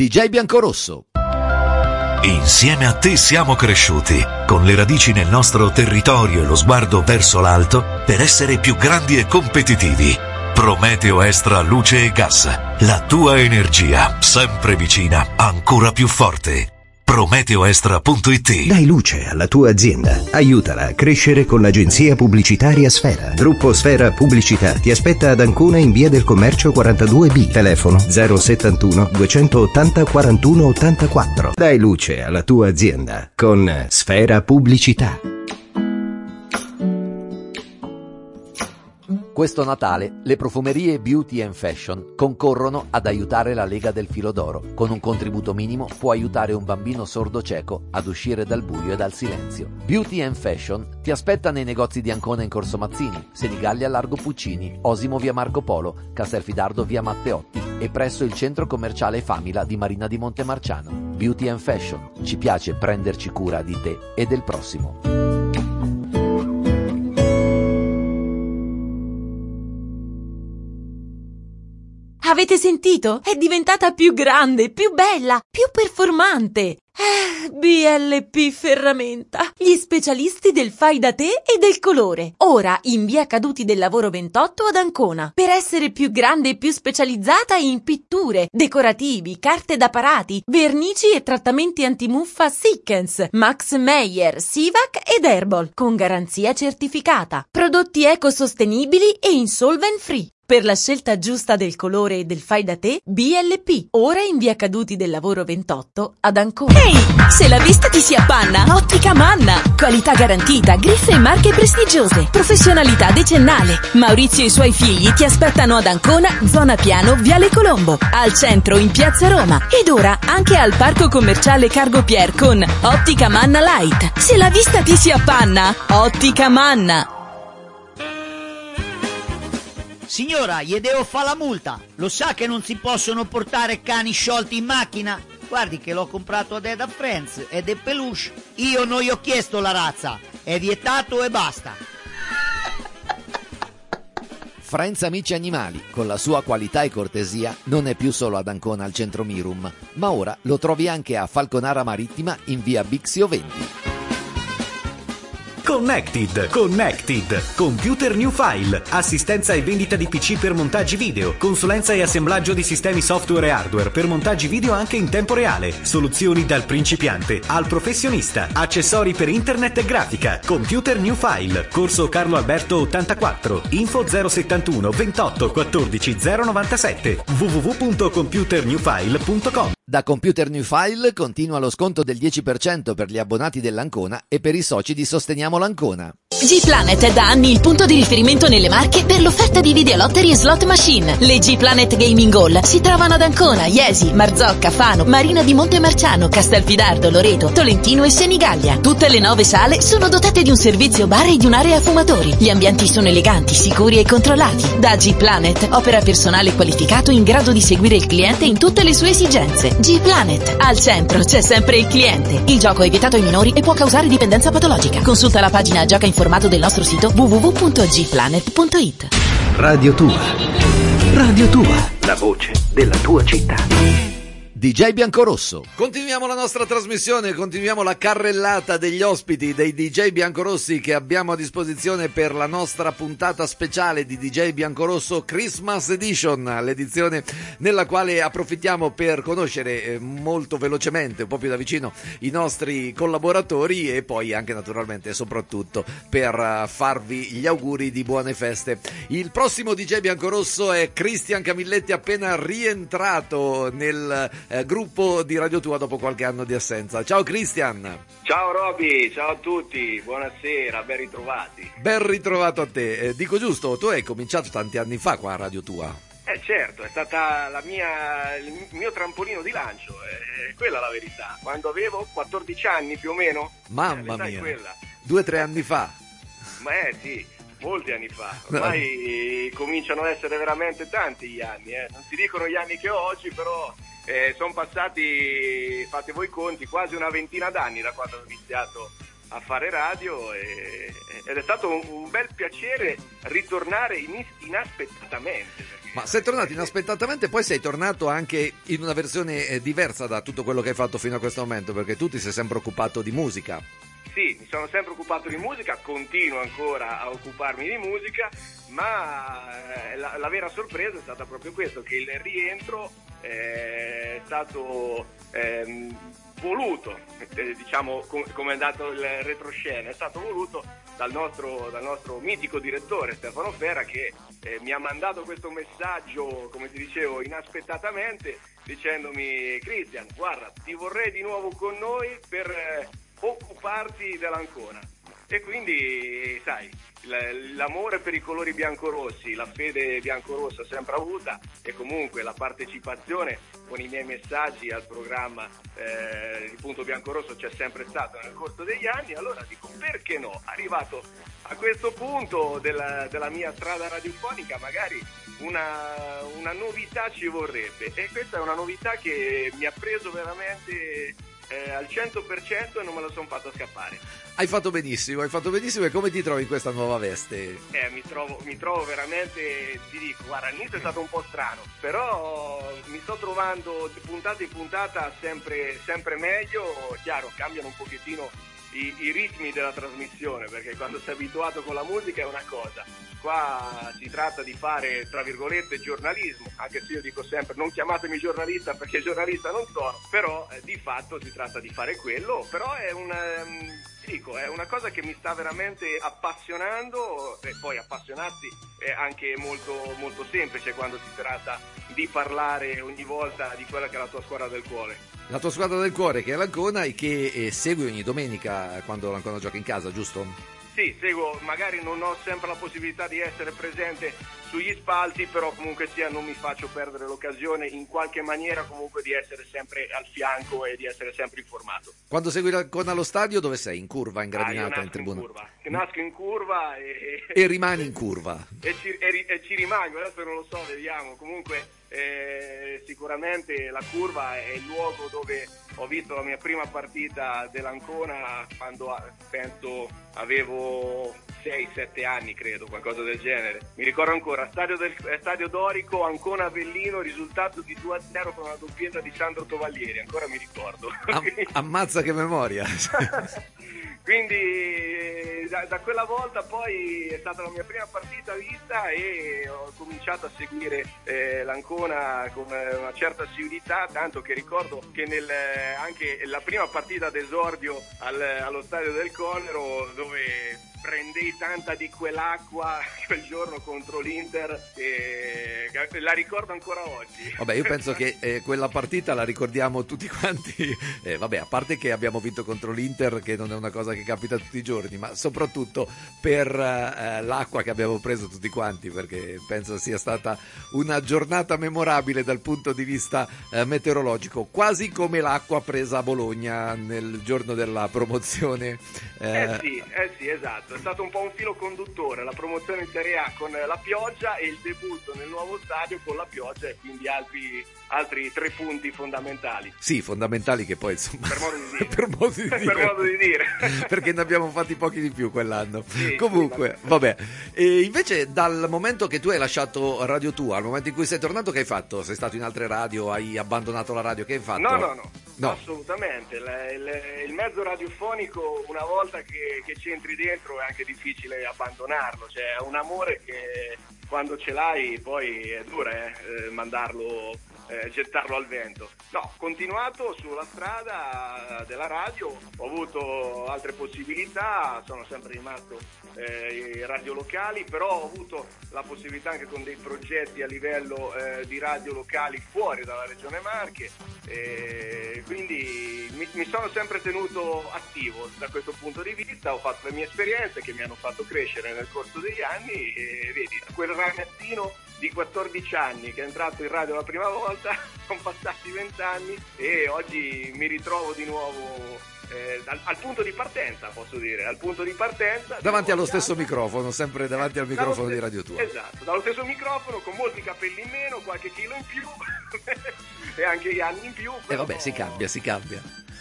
DJ Biancorosso. Insieme a te siamo cresciuti, con le radici nel nostro territorio e lo sguardo verso l'alto, per essere più grandi e competitivi. Prometeo Extra Luce e Gas, la tua energia, sempre vicina, ancora più forte. PrometeoExtra.it. Dai luce alla tua azienda. Aiutala a crescere con l'agenzia pubblicitaria Sfera. Gruppo Sfera Pubblicità ti aspetta ad Ancona in via del Commercio 42B. Telefono 071 280 41 84. Dai luce alla tua azienda con Sfera Pubblicità. Questo Natale le profumerie Beauty and Fashion concorrono ad aiutare la Lega del Filo d'Oro. Con un contributo minimo può aiutare un bambino sordo-cieco ad uscire dal buio e dal silenzio. Beauty and Fashion ti aspetta nei negozi di Ancona in Corso Mazzini, Senigallia Largo Puccini, Osimo via Marco Polo, Castelfidardo via Matteotti e presso il centro commerciale Famila di Marina di Montemarciano. Beauty and Fashion, ci piace prenderci cura di te e del prossimo. Avete sentito? È diventata più grande, più bella, più performante. BLP Ferramenta, gli specialisti del fai da te e del colore. Ora in via Caduti del Lavoro 28 ad Ancona. Per essere più grande e più specializzata in pitture, decorativi, carte da parati, vernici e trattamenti antimuffa Sikkens, Max Meyer, Sivac ed Herbal, con garanzia certificata. Prodotti ecosostenibili e insolvent free. Per la scelta giusta del colore e del fai da te, BLP, ora in via Caduti del Lavoro 28 ad Ancona. Ehi, se la vista ti si appanna, Ottica Manna. Qualità garantita, griffe e marche prestigiose, professionalità decennale. Maurizio e i suoi figli ti aspettano ad Ancona, zona Piano, Viale Colombo, al centro in Piazza Roma ed ora anche al parco commerciale Cargo Pier con Ottica Manna Light. Se la vista ti si appanna, Ottica Manna. Signora, gli devo fare la multa. Lo sa che non si possono portare cani sciolti in macchina? Guardi che l'ho comprato ad Eda Friends ed è peluche. Io non gli ho chiesto la razza. È vietato e basta. Friends Amici Animali, con la sua qualità e cortesia, non è più solo ad Ancona al centro Mirum, ma ora lo trovi anche a Falconara Marittima in via Bixio 20. Connected, Computer New File, assistenza e vendita di PC per montaggi video, consulenza e assemblaggio di sistemi software e hardware per montaggi video anche in tempo reale, soluzioni dal principiante al professionista, accessori per internet e grafica. Computer New File, corso Carlo Alberto 84, info 071 28 14 097, www.computernewfile.com. Da Computer New File continua lo sconto del 10% per gli abbonati dell'Ancona e per i soci di Sosteniamo l'Ancona. G-Planet è da anni il punto di riferimento nelle Marche per l'offerta di videolottery e slot machine. Le G-Planet Gaming Hall si trovano ad Ancona, Iesi, Marzocca, Fano, Marina di Montemarciano, Castelfidardo, Loreto, Tolentino e Senigallia. Tutte le 9 sale sono dotate di un servizio bar e di un'area fumatori. Gli ambienti sono eleganti, sicuri e controllati. Da G-Planet opera personale qualificato in grado di seguire il cliente in tutte le sue esigenze. G-Planet, al centro c'è sempre il cliente. Il gioco è vietato ai minori e può causare dipendenza patologica. Consulta la pagina Gioca Informato del nostro sito www.gplanet.it. Radio Tua, la voce della tua città. DJ Biancorosso. Continuiamo la nostra trasmissione, continuiamo la carrellata degli ospiti dei DJ Biancorossi che abbiamo a disposizione per la nostra puntata speciale di DJ Biancorosso Christmas Edition, l'edizione nella quale approfittiamo per conoscere molto velocemente, un po' più da vicino, i nostri collaboratori e poi anche naturalmente e soprattutto per farvi gli auguri di buone feste. Il prossimo DJ Biancorosso è Cristian Camilletti, appena rientrato nel gruppo di Radio Tua dopo qualche anno di assenza. Ciao Cristian. Ciao Roby, ciao a tutti, buonasera, ben ritrovati. Ben ritrovato a te. Dico giusto, tu hai cominciato tanti anni fa qua a Radio Tua. Certo, è stata il mio trampolino di lancio, è quella la verità. Quando avevo 14 anni più o meno. Mamma mia, 2 o 3 anni fa. Ma sì, molti anni fa. Ormai cominciano ad essere veramente tanti gli anni, non si dicono gli anni che ho oggi, però sono passati, fate voi conti, quasi una ventina d'anni da quando ho iniziato a fare radio ed è stato un bel piacere ritornare inaspettatamente. Ma sei tornato inaspettatamente, poi sei tornato anche in una versione diversa da tutto quello che hai fatto fino a questo momento, perché tu ti sei sempre occupato di musica. Sì, mi sono sempre occupato di musica, continuo ancora a occuparmi di musica, ma la vera sorpresa è stata proprio questo, che il rientro è stato voluto, diciamo come è andato il retroscena, è stato voluto dal nostro mitico direttore Stefano Ferra, che mi ha mandato questo messaggio, come ti dicevo, inaspettatamente, dicendomi: Cristian, guarda, ti vorrei di nuovo con noi per occuparti dell'Ancona. E quindi, sai, l'amore per i colori biancorossi, la fede biancorossa sempre avuta, e comunque la partecipazione con i miei messaggi al programma di Punto Biancorosso c'è sempre stata nel corso degli anni. Allora dico, perché no? Arrivato a questo punto della mia strada radiofonica, magari una novità ci vorrebbe, e questa è una novità che mi ha preso veramente al 100% e non me la sono fatta scappare. Hai fatto benissimo. E come ti trovi in questa nuova veste? Mi trovo veramente, ti dico, guarda, all'inizio è stato un po' strano, però mi sto trovando di puntata in puntata sempre meglio. Chiaro, cambiano un pochettino i ritmi della trasmissione, perché quando sei abituato con la musica è una cosa, qua si tratta di fare, tra virgolette, giornalismo, anche se io dico sempre non chiamatemi giornalista perché giornalista non sono, però di fatto si tratta di fare quello. Però è è una cosa che mi sta veramente appassionando, e poi appassionarsi è anche molto, molto semplice quando si tratta di parlare ogni volta di quella che è la tua squadra del cuore. La tua squadra del cuore, che è l'Ancona, e che segui ogni domenica quando l'Ancona gioca in casa, giusto? Sì, seguo, magari non ho sempre la possibilità di essere presente sugli spalti, però comunque sia non mi faccio perdere l'occasione in qualche maniera comunque di essere sempre al fianco e di essere sempre informato. Quando segui l'Ancona allo stadio, dove sei? In curva, in gradinata, in tribuna? Nasco in curva e rimani in curva. E ci rimango, adesso non lo so, vediamo. Comunque sicuramente la curva è il luogo dove ho visto la mia prima partita dell'Ancona, quando penso avevo 6-7 anni, credo, qualcosa del genere. Mi ricordo ancora, stadio Dorico, Ancona Avellino, risultato di 2-0 con una doppietta di Sandro Tovaglieri, ancora mi ricordo. Ammazza che memoria! Quindi da quella volta poi è stata la mia prima partita vista e ho cominciato a seguire l'Ancona con una certa assiduità, tanto che ricordo che anche la prima partita d'esordio allo stadio del Conero, dove prendei tanta di quell'acqua quel giorno contro l'Inter, la ricordo ancora oggi. Vabbè, io penso che quella partita la ricordiamo tutti quanti, vabbè, a parte che abbiamo vinto contro l'Inter, che non è una cosa che capita tutti i giorni, ma soprattutto per l'acqua che abbiamo preso tutti quanti, perché penso sia stata una giornata memorabile dal punto di vista meteorologico, quasi come l'acqua presa a Bologna nel giorno della promozione. Sì, esatto. È stato un po' un filo conduttore, la promozione in Serie A con la pioggia e il debutto nel nuovo stadio con la pioggia, e quindi altri 3 punti fondamentali. Sì, fondamentali, che poi insomma per modo di dire. per modo di dire. Perché ne abbiamo fatti pochi di più quell'anno. Sì, comunque, vabbè. E invece dal momento che tu hai lasciato Radio Tua al momento in cui sei tornato, che hai fatto? Sei stato in altre radio, hai abbandonato la radio, che hai fatto? No, assolutamente. Il mezzo radiofonico, una volta che ci entri dentro, è anche difficile abbandonarlo, cioè è un amore che quando ce l'hai poi è dura mandarlo, gettarlo al vento. No, ho continuato sulla strada della radio, ho avuto altre possibilità, sono sempre rimasto in radio locali, però ho avuto la possibilità anche con dei progetti a livello di radio locali fuori dalla regione Marche, quindi mi sono sempre tenuto attivo da questo punto di vista. Ho fatto le mie esperienze che mi hanno fatto crescere nel corso degli anni, e vedi, quel ragazzino di 14 anni che è entrato in radio la prima volta, sono passati 20 anni e oggi mi ritrovo di nuovo al punto di partenza, posso dire, al punto di partenza. Davanti allo stesso microfono, sempre davanti al microfono di Radio Tua. Esatto, dallo stesso microfono, con molti capelli in meno, qualche chilo in più e anche gli anni in più. Vabbè, si cambia.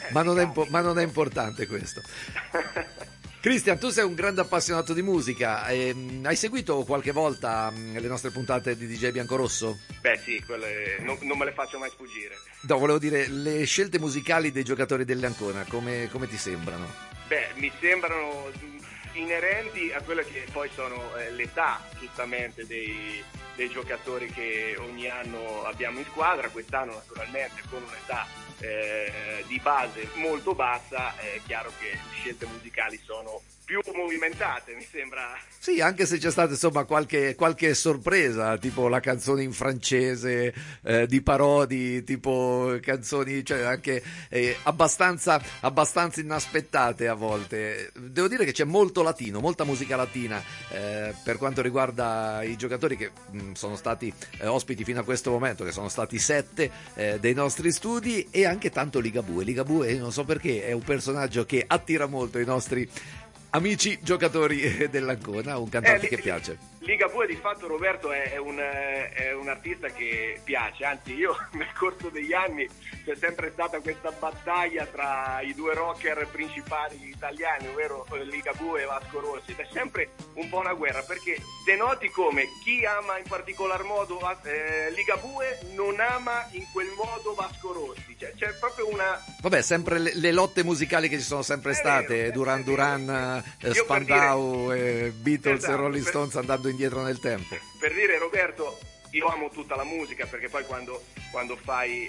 ma non è importante questo. Cristian, tu sei un grande appassionato di musica, hai seguito qualche volta le nostre puntate di DJ Biancorosso? Beh sì, quelle non me le faccio mai sfuggire. No, volevo dire, le scelte musicali dei giocatori dell'Ancona, come ti sembrano? Beh, mi sembrano inerenti a quelle che poi sono l'età, giustamente, dei giocatori che ogni anno abbiamo in squadra. Quest'anno naturalmente con un'età di base molto bassa, è chiaro che le scelte musicali sono più movimentate, mi sembra. Sì, anche se c'è stata insomma qualche sorpresa, tipo la canzone in francese di Parodi, tipo canzoni, cioè anche abbastanza inaspettate a volte. Devo dire che c'è molto latino, molta musica latina per quanto riguarda i giocatori che sono stati ospiti fino a questo momento, che sono stati 7 dei nostri studi, e anche tanto Ligabue. Ligabue, non so perché, è un personaggio che attira molto i nostri amici giocatori dell'Ancona, un cantante che piace. Ligabue di fatto, Roberto, è un artista che piace, anzi io nel corso degli anni c'è sempre stata questa battaglia tra i due rocker principali italiani, ovvero Ligabue e Vasco Rossi, ed è sempre un po' una guerra, perché denoti come chi ama in particolar modo Ligabue non ama in quel modo Vasco Rossi, cioè c'è proprio una... Vabbè, sempre le lotte musicali che ci sono sempre state, Duran Duran, Spandau, Beatles, esatto, e Rolling Stones andando indietro nel tempo. Per dire, Roberto, io amo tutta la musica, perché poi quando fai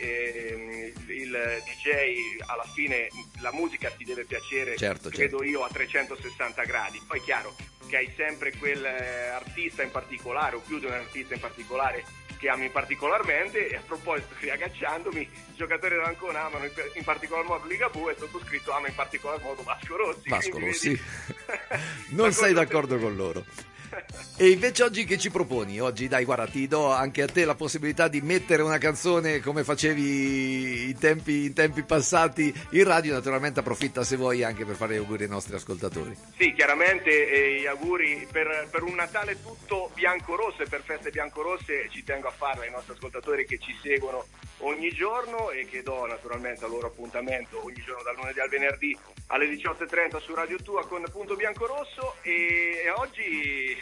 il DJ, alla fine la musica ti deve piacere, certo. Io, a 360 gradi. Poi è chiaro che hai sempre quell'artista in particolare, o più di un artista in particolare, che ami particolarmente. E a proposito, riagganciandomi, i giocatori dell'Ancona amano in particolar modo Ligabue, e sottoscritto ama in particolar modo Vasco Rossi. Vasco Rossi. Non sei d'accordo con loro. E invece oggi che ci proponi? Oggi dai, guarda, ti do anche a te la possibilità di mettere una canzone come facevi in tempi passati in radio. Naturalmente approfitta, se vuoi, anche per fare gli auguri ai nostri ascoltatori. Sì, chiaramente gli auguri per un Natale tutto biancorosso, e per feste biancorosse ci tengo a farle ai nostri ascoltatori che ci seguono ogni giorno, e che do naturalmente al loro appuntamento ogni giorno dal lunedì al venerdì alle 18:30 su Radio Tua con Punto Biancorosso. E oggi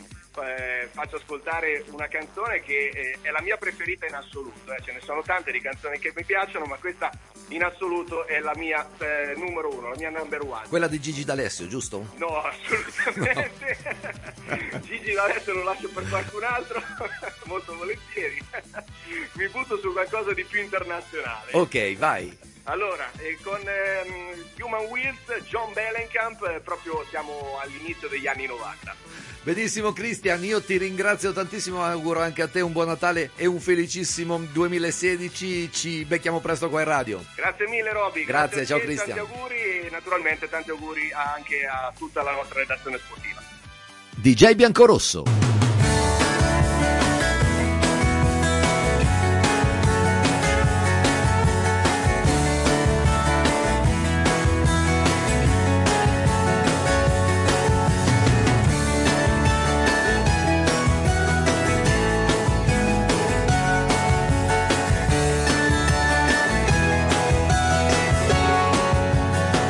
faccio ascoltare una canzone che è la mia preferita in assoluto, ce ne sono tante di canzoni che mi piacciono, ma questa in assoluto è la mia numero uno, la mia number one. Quella di Gigi D'Alessio, giusto? No, assolutamente. No. Gigi D'Alessio lo lascio per qualcun altro, molto volentieri. Mi butto su qualcosa di più internazionale. Ok, vai. Allora, con Human Wheels, John Mellencamp, proprio siamo all'inizio degli anni 90. Benissimo Cristian, io ti ringrazio tantissimo, auguro anche a te un buon Natale e un felicissimo 2016, ci becchiamo presto qua in radio. Grazie mille Roby. Grazie, ciao Cristian. Tanti auguri, e naturalmente tanti auguri anche a tutta la nostra redazione sportiva. DJ Biancorosso.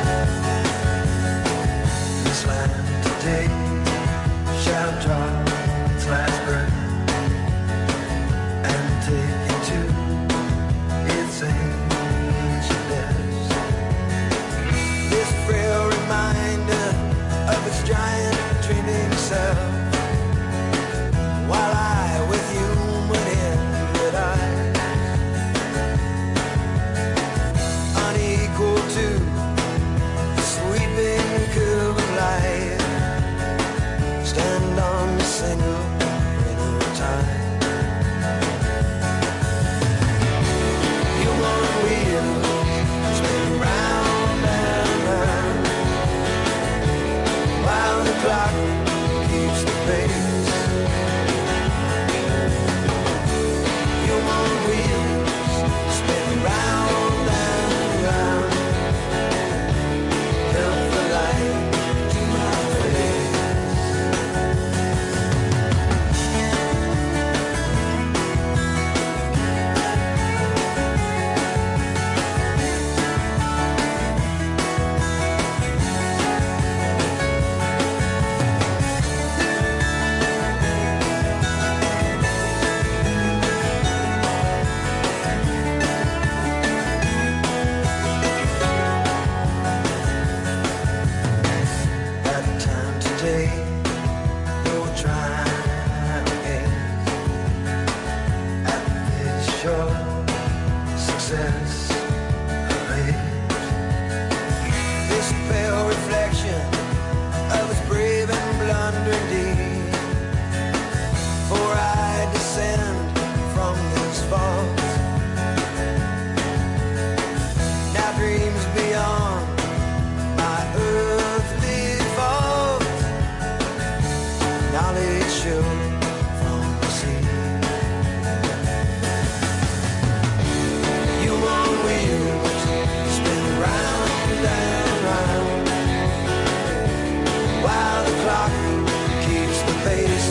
This land today shall drop your success rate. This pale reflection of his brave and blundering deed, for I descend from this vault. Now dreams beyond my earthly vault, knowledge shows from the sea. You on wheels, spin round and round, while the clock keeps the pace.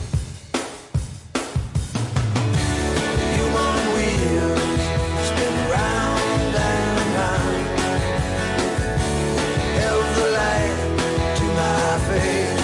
You on wheels, spin round and round, held the light to my face.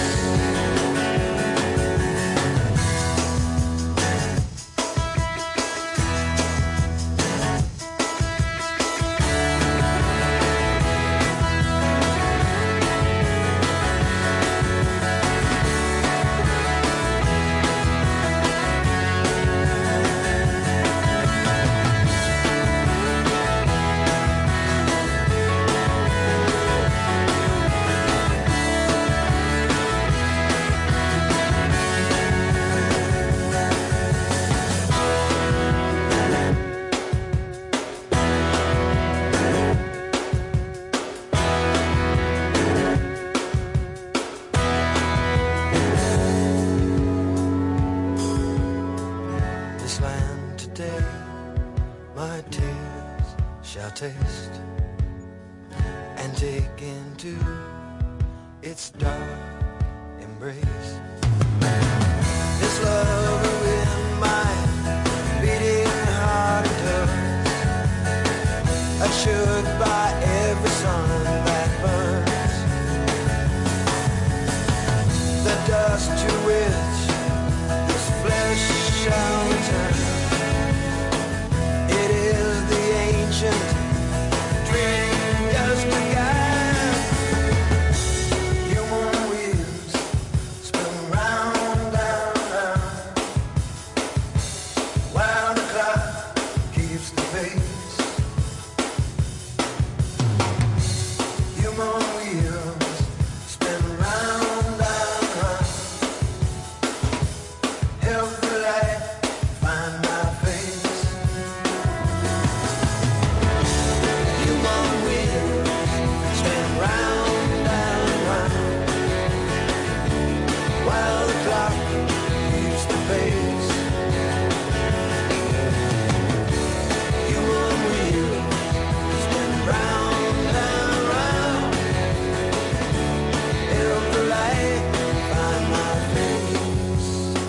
This land today, my tears shall taste and take into its dark embrace. This love in my beating heart endures, assured by every sun that burns. The dust to which this flesh shall return. It is the ancient dream just begun. Human wheels spin round and round, while the clock keeps the pace. Human wheels spin round and round, help the light find my face. Human wheels spin round and round, while the clock keeps the pace. Human wheels spin round and round, help the light find my face.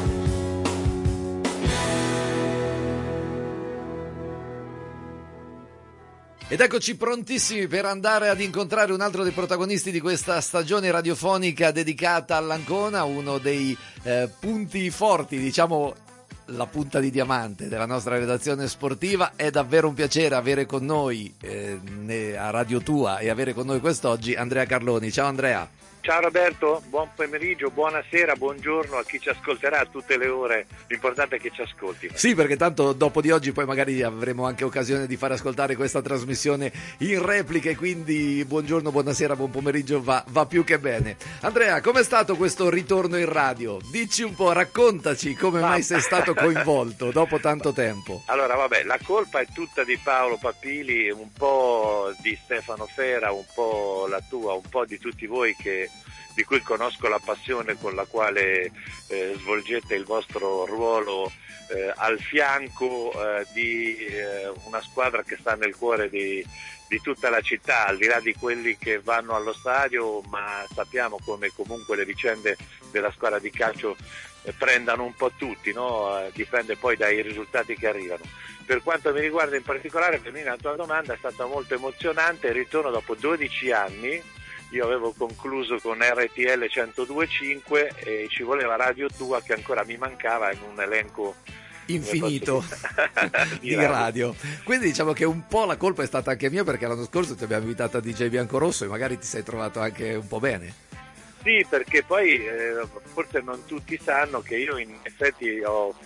Ed eccoci prontissimi per andare ad incontrare un altro dei protagonisti di questa stagione radiofonica dedicata all'Ancona, uno dei punti forti, diciamo la punta di diamante della nostra redazione sportiva. È davvero un piacere avere con noi a Radio Tua e avere con noi quest'oggi Andrea Carloni. Ciao Andrea. Ciao Roberto, buon pomeriggio, buonasera, buongiorno a chi ci ascolterà a tutte le ore, l'importante è che ci ascolti. Sì, perché tanto dopo di oggi poi magari avremo anche occasione di far ascoltare questa trasmissione in repliche, quindi buongiorno, buonasera, buon pomeriggio, va più che bene. Andrea, com'è stato questo ritorno in radio? Dici un po', raccontaci come mai sei stato coinvolto dopo tanto tempo. Allora vabbè, la colpa è tutta di Paolo Papili, un po' di Stefano Fera, un po' la tua, un po' di tutti voi di cui conosco la passione con la quale svolgete il vostro ruolo al fianco di una squadra che sta nel cuore di tutta la città, al di là di quelli che vanno allo stadio, ma sappiamo come comunque le vicende della squadra di calcio prendano un po' tutti, no? Dipende poi dai risultati che arrivano. Per quanto mi riguarda in particolare, per me la tua domanda è stata molto emozionante, il ritorno dopo 12 anni. Io avevo concluso con RTL 102.5 e ci voleva Radio Tua, che ancora mi mancava in un elenco infinito di radio. Quindi diciamo che un po' la colpa è stata anche mia, perché l'anno scorso ti abbiamo invitato a DJ Biancorosso e magari ti sei trovato anche un po' bene. Sì, perché poi forse non tutti sanno che io in effetti ho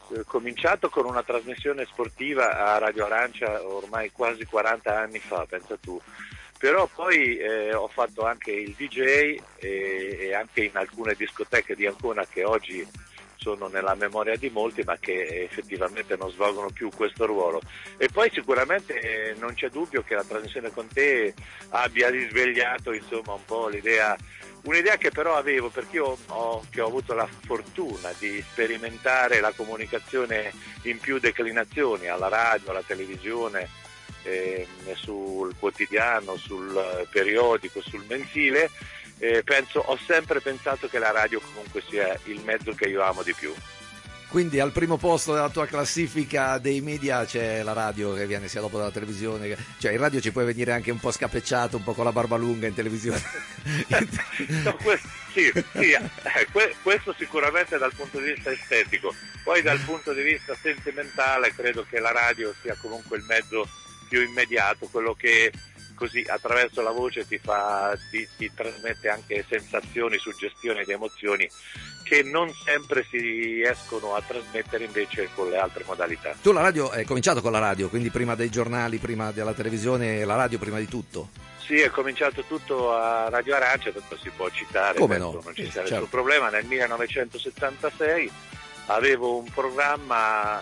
cominciato con una trasmissione sportiva a Radio Arancia ormai quasi 40 anni fa, pensa tu. Però poi ho fatto anche il DJ e anche in alcune discoteche di Ancona che oggi sono nella memoria di molti, ma che effettivamente non svolgono più questo ruolo. E poi sicuramente non c'è dubbio che la trasmissione con te abbia risvegliato insomma un po' un'idea che però avevo, perché io ho avuto la fortuna di sperimentare la comunicazione in più declinazioni, alla radio, alla televisione, sul quotidiano, sul periodico, sul mensile. Ho sempre pensato che la radio comunque sia il mezzo che io amo di più. Quindi al primo posto della tua classifica dei media c'è la radio, che viene sia dopo della televisione, cioè in radio ci puoi venire anche un po' scappecciato, un po' con la barba lunga, in televisione. No, questo sicuramente dal punto di vista estetico, poi dal punto di vista sentimentale credo che la radio sia comunque il mezzo più immediato, quello che così attraverso la voce ti trasmette anche sensazioni, suggestioni ed emozioni che non sempre si riescono a trasmettere invece con le altre modalità. Tu la radio hai cominciato con la radio, quindi prima dei giornali, prima della televisione, la radio prima di tutto? Sì, è cominciato tutto a Radio Arancia, tanto si può citare, come no? Non ci sia nessun problema. Nel 1976 avevo un programma,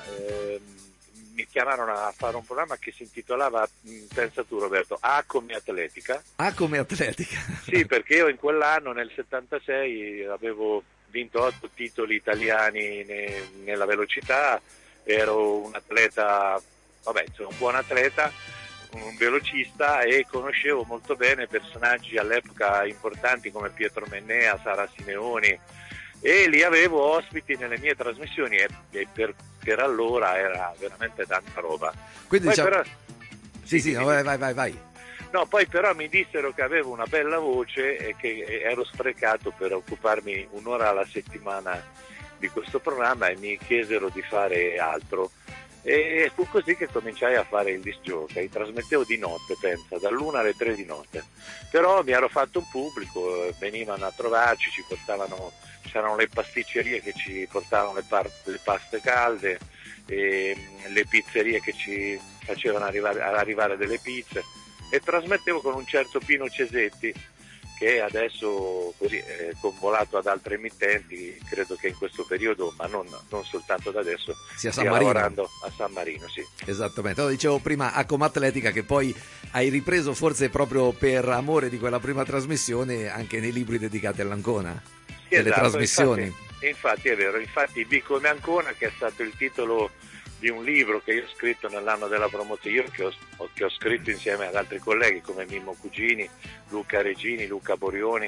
mi chiamarono a fare un programma che si intitolava, pensa tu Roberto, A come atletica. A come atletica? Sì, perché io in quell'anno, nel 76, avevo vinto 8 titoli italiani nella velocità, ero un atleta, un buon atleta, un velocista, e conoscevo molto bene personaggi all'epoca importanti come Pietro Mennea, Sara Simeoni, e li avevo ospiti nelle mie trasmissioni e per allora era veramente tanta roba. Quindi poi diciamo... però... vai. No, poi però mi dissero che avevo una bella voce e che ero sprecato per occuparmi un'ora alla settimana di questo programma, e mi chiesero di fare altro. E fu così che cominciai a fare il disc jockey, trasmettevo di notte, pensa, dall'1 alle 3 di notte. Però mi ero fatto un pubblico, venivano a trovarci, c'erano le pasticcerie che ci portavano le paste calde, e le pizzerie che ci facevano arrivare delle pizze, e trasmettevo con un certo Pino Cesetti, che adesso così è convolato ad altre emittenti, credo che in questo periodo, ma non soltanto da adesso, stia lavorando a San Marino, sì. Esattamente, lo dicevo prima, a Como Atletica, che poi hai ripreso forse proprio per amore di quella prima trasmissione anche nei libri dedicati all'Ancona, sì, delle esatto, trasmissioni. Infatti è vero, B come Ancona, che è stato il titolo di un libro che io ho scritto nell'anno della promozione, io che ho scritto insieme ad altri colleghi come Mimmo Cugini, Luca Regini, Luca Borioni,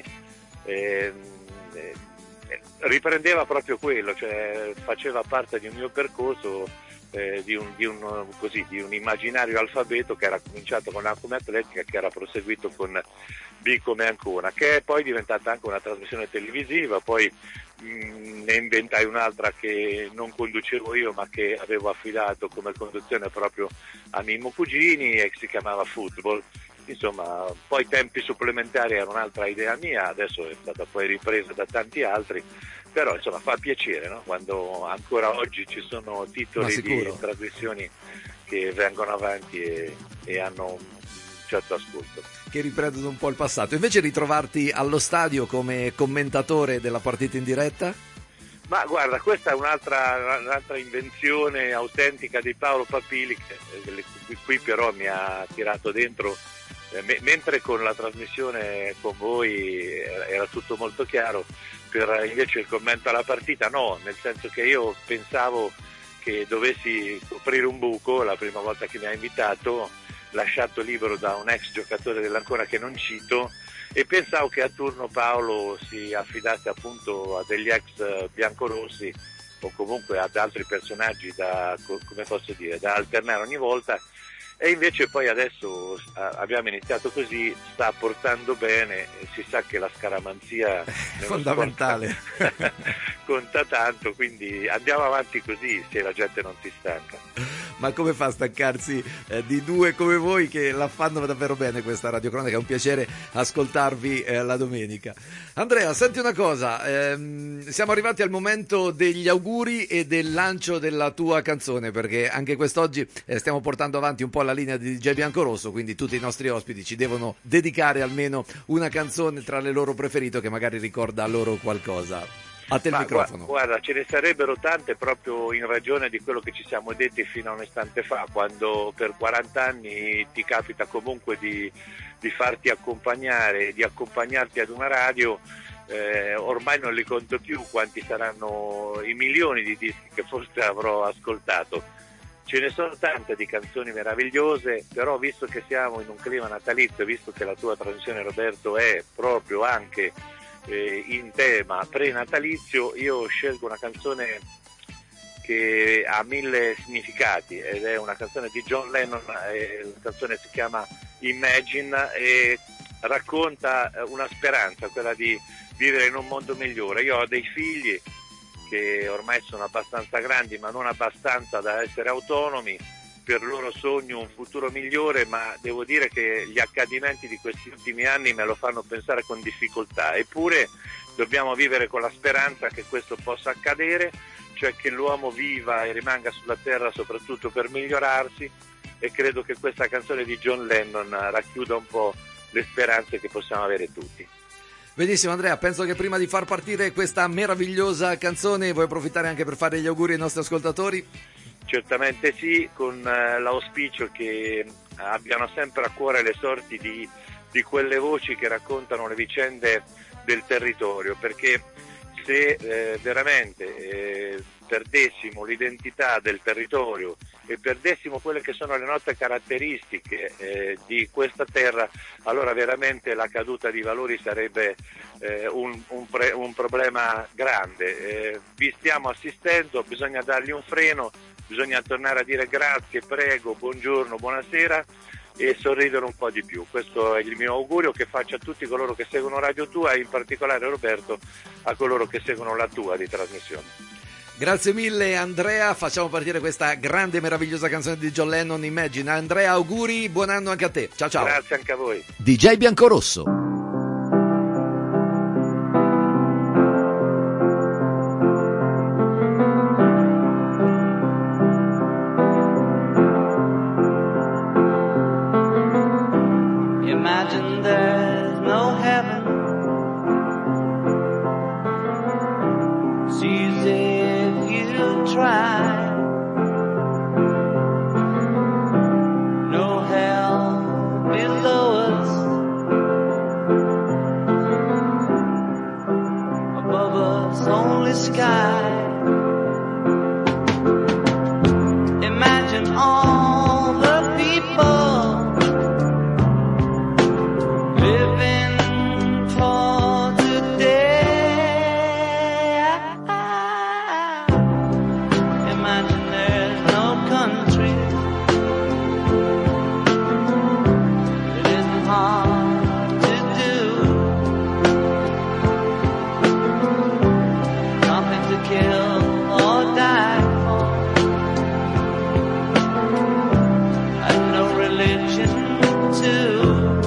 riprendeva proprio quello, cioè faceva parte di un mio percorso, di un immaginario alfabeto che era cominciato con A come Atletica, che era proseguito con B come Ancona, che è poi diventata anche una trasmissione televisiva. Poi ne inventai un'altra che non conducevo io, ma che avevo affidato come conduzione proprio a Mimmo Cugini, e si chiamava Football. Insomma, poi tempi supplementari era un'altra idea mia, adesso è stata poi ripresa da tanti altri, però insomma fa piacere, no? Quando ancora oggi ci sono titoli di trasmissioni che vengono avanti e hanno un certo ascolto, che riprendono un po' il passato. Invece ritrovarti allo stadio come commentatore della partita in diretta? Ma guarda, questa è un'altra invenzione autentica di Paolo Papili, che qui però mi ha tirato dentro, mentre con la trasmissione con voi era tutto molto chiaro, per invece il commento alla partita no, nel senso che io pensavo che dovessi coprire un buco la prima volta che mi ha invitato, lasciato libero da un ex giocatore dell'Ancona che non cito, e pensavo che a turno Paolo si affidasse appunto a degli ex biancorossi o comunque ad altri personaggi da alternare ogni volta, e invece poi adesso abbiamo iniziato così, sta portando bene, si sa che la scaramanzia è fondamentale, conta tanto, quindi andiamo avanti così se la gente non si stanca. ma come fa a staccarsi di due come voi che la fanno davvero bene questa radiocronaca? È un piacere ascoltarvi la domenica. Andrea, senti una cosa, siamo arrivati al momento degli auguri e del lancio della tua canzone, perché anche quest'oggi stiamo portando avanti un po' la linea di DJ Biancorosso, quindi tutti i nostri ospiti ci devono dedicare almeno una canzone tra le loro preferite che magari ricorda a loro qualcosa. A te il microfono. Guarda, ce ne sarebbero tante proprio in ragione di quello che ci siamo detti fino a un istante fa, quando per 40 anni ti capita comunque di farti accompagnare, di accompagnarti ad una radio. Ormai non li conto più quanti saranno i milioni di dischi che forse avrò ascoltato. Ce ne sono tante di canzoni meravigliose, però visto che siamo in un clima natalizio, visto che la tua trasmissione, Roberto, è proprio anche in tema prenatalizio, io scelgo una canzone che ha 1000 significati ed è una canzone di John Lennon, la canzone si chiama Imagine e racconta una speranza, quella di vivere in un mondo migliore. Io ho dei figli che ormai sono abbastanza grandi, ma non abbastanza da essere autonomi. Per loro sogno un futuro migliore, ma devo dire che gli accadimenti di questi ultimi anni me lo fanno pensare con difficoltà. Eppure dobbiamo vivere con la speranza che questo possa accadere, cioè che l'uomo viva e rimanga sulla terra soprattutto per migliorarsi, e credo che questa canzone di John Lennon racchiuda un po' le speranze che possiamo avere tutti. Benissimo Andrea, penso che prima di far partire questa meravigliosa canzone vuoi approfittare anche per fare gli auguri ai nostri ascoltatori? Certamente sì, con l'auspicio che abbiano sempre a cuore le sorti di quelle voci che raccontano le vicende del territorio, perché se veramente perdessimo l'identità del territorio e perdessimo quelle che sono le note caratteristiche di questa terra, allora veramente la caduta di valori sarebbe un problema grande. Vi stiamo assistendo, bisogna dargli un freno, bisogna tornare a dire grazie, prego, buongiorno, buonasera e sorridere un po' di più. Questo è il mio augurio che faccio a tutti coloro che seguono Radio Tua e in particolare, Roberto, a coloro che seguono la tua di trasmissione. Grazie mille Andrea, facciamo partire questa grande e meravigliosa canzone di John Lennon, Imagine. Andrea, auguri, buon anno anche a te. Ciao ciao. Grazie anche a voi. DJ Biancorosso. Imagine there's no heaven. It's easy if you try. No hell below us. Above us only sky. Imagine all the people living for today. Imagine there's no country. It isn't hard to do. Nothing to kill or die for. And no religion too.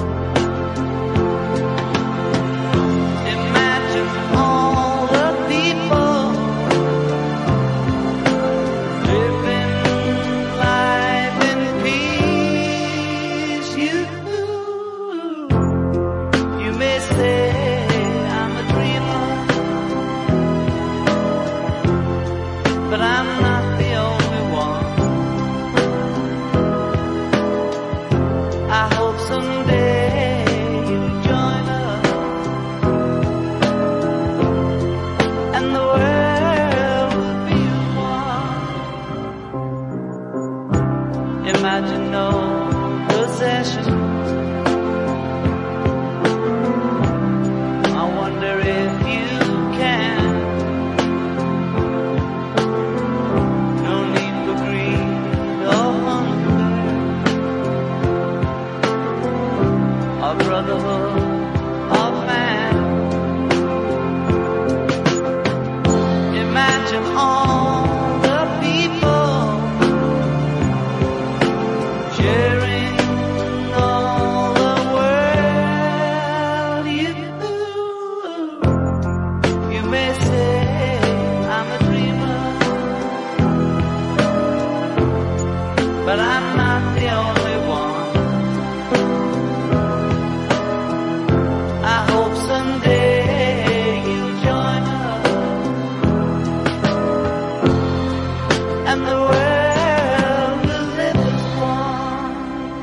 Imagine no possessions. I wonder if you can. No need for greed or hunger, or brotherhood of man. Imagine all the people but I'm not the only one. I hope someday you'll join us, and the world will live as one.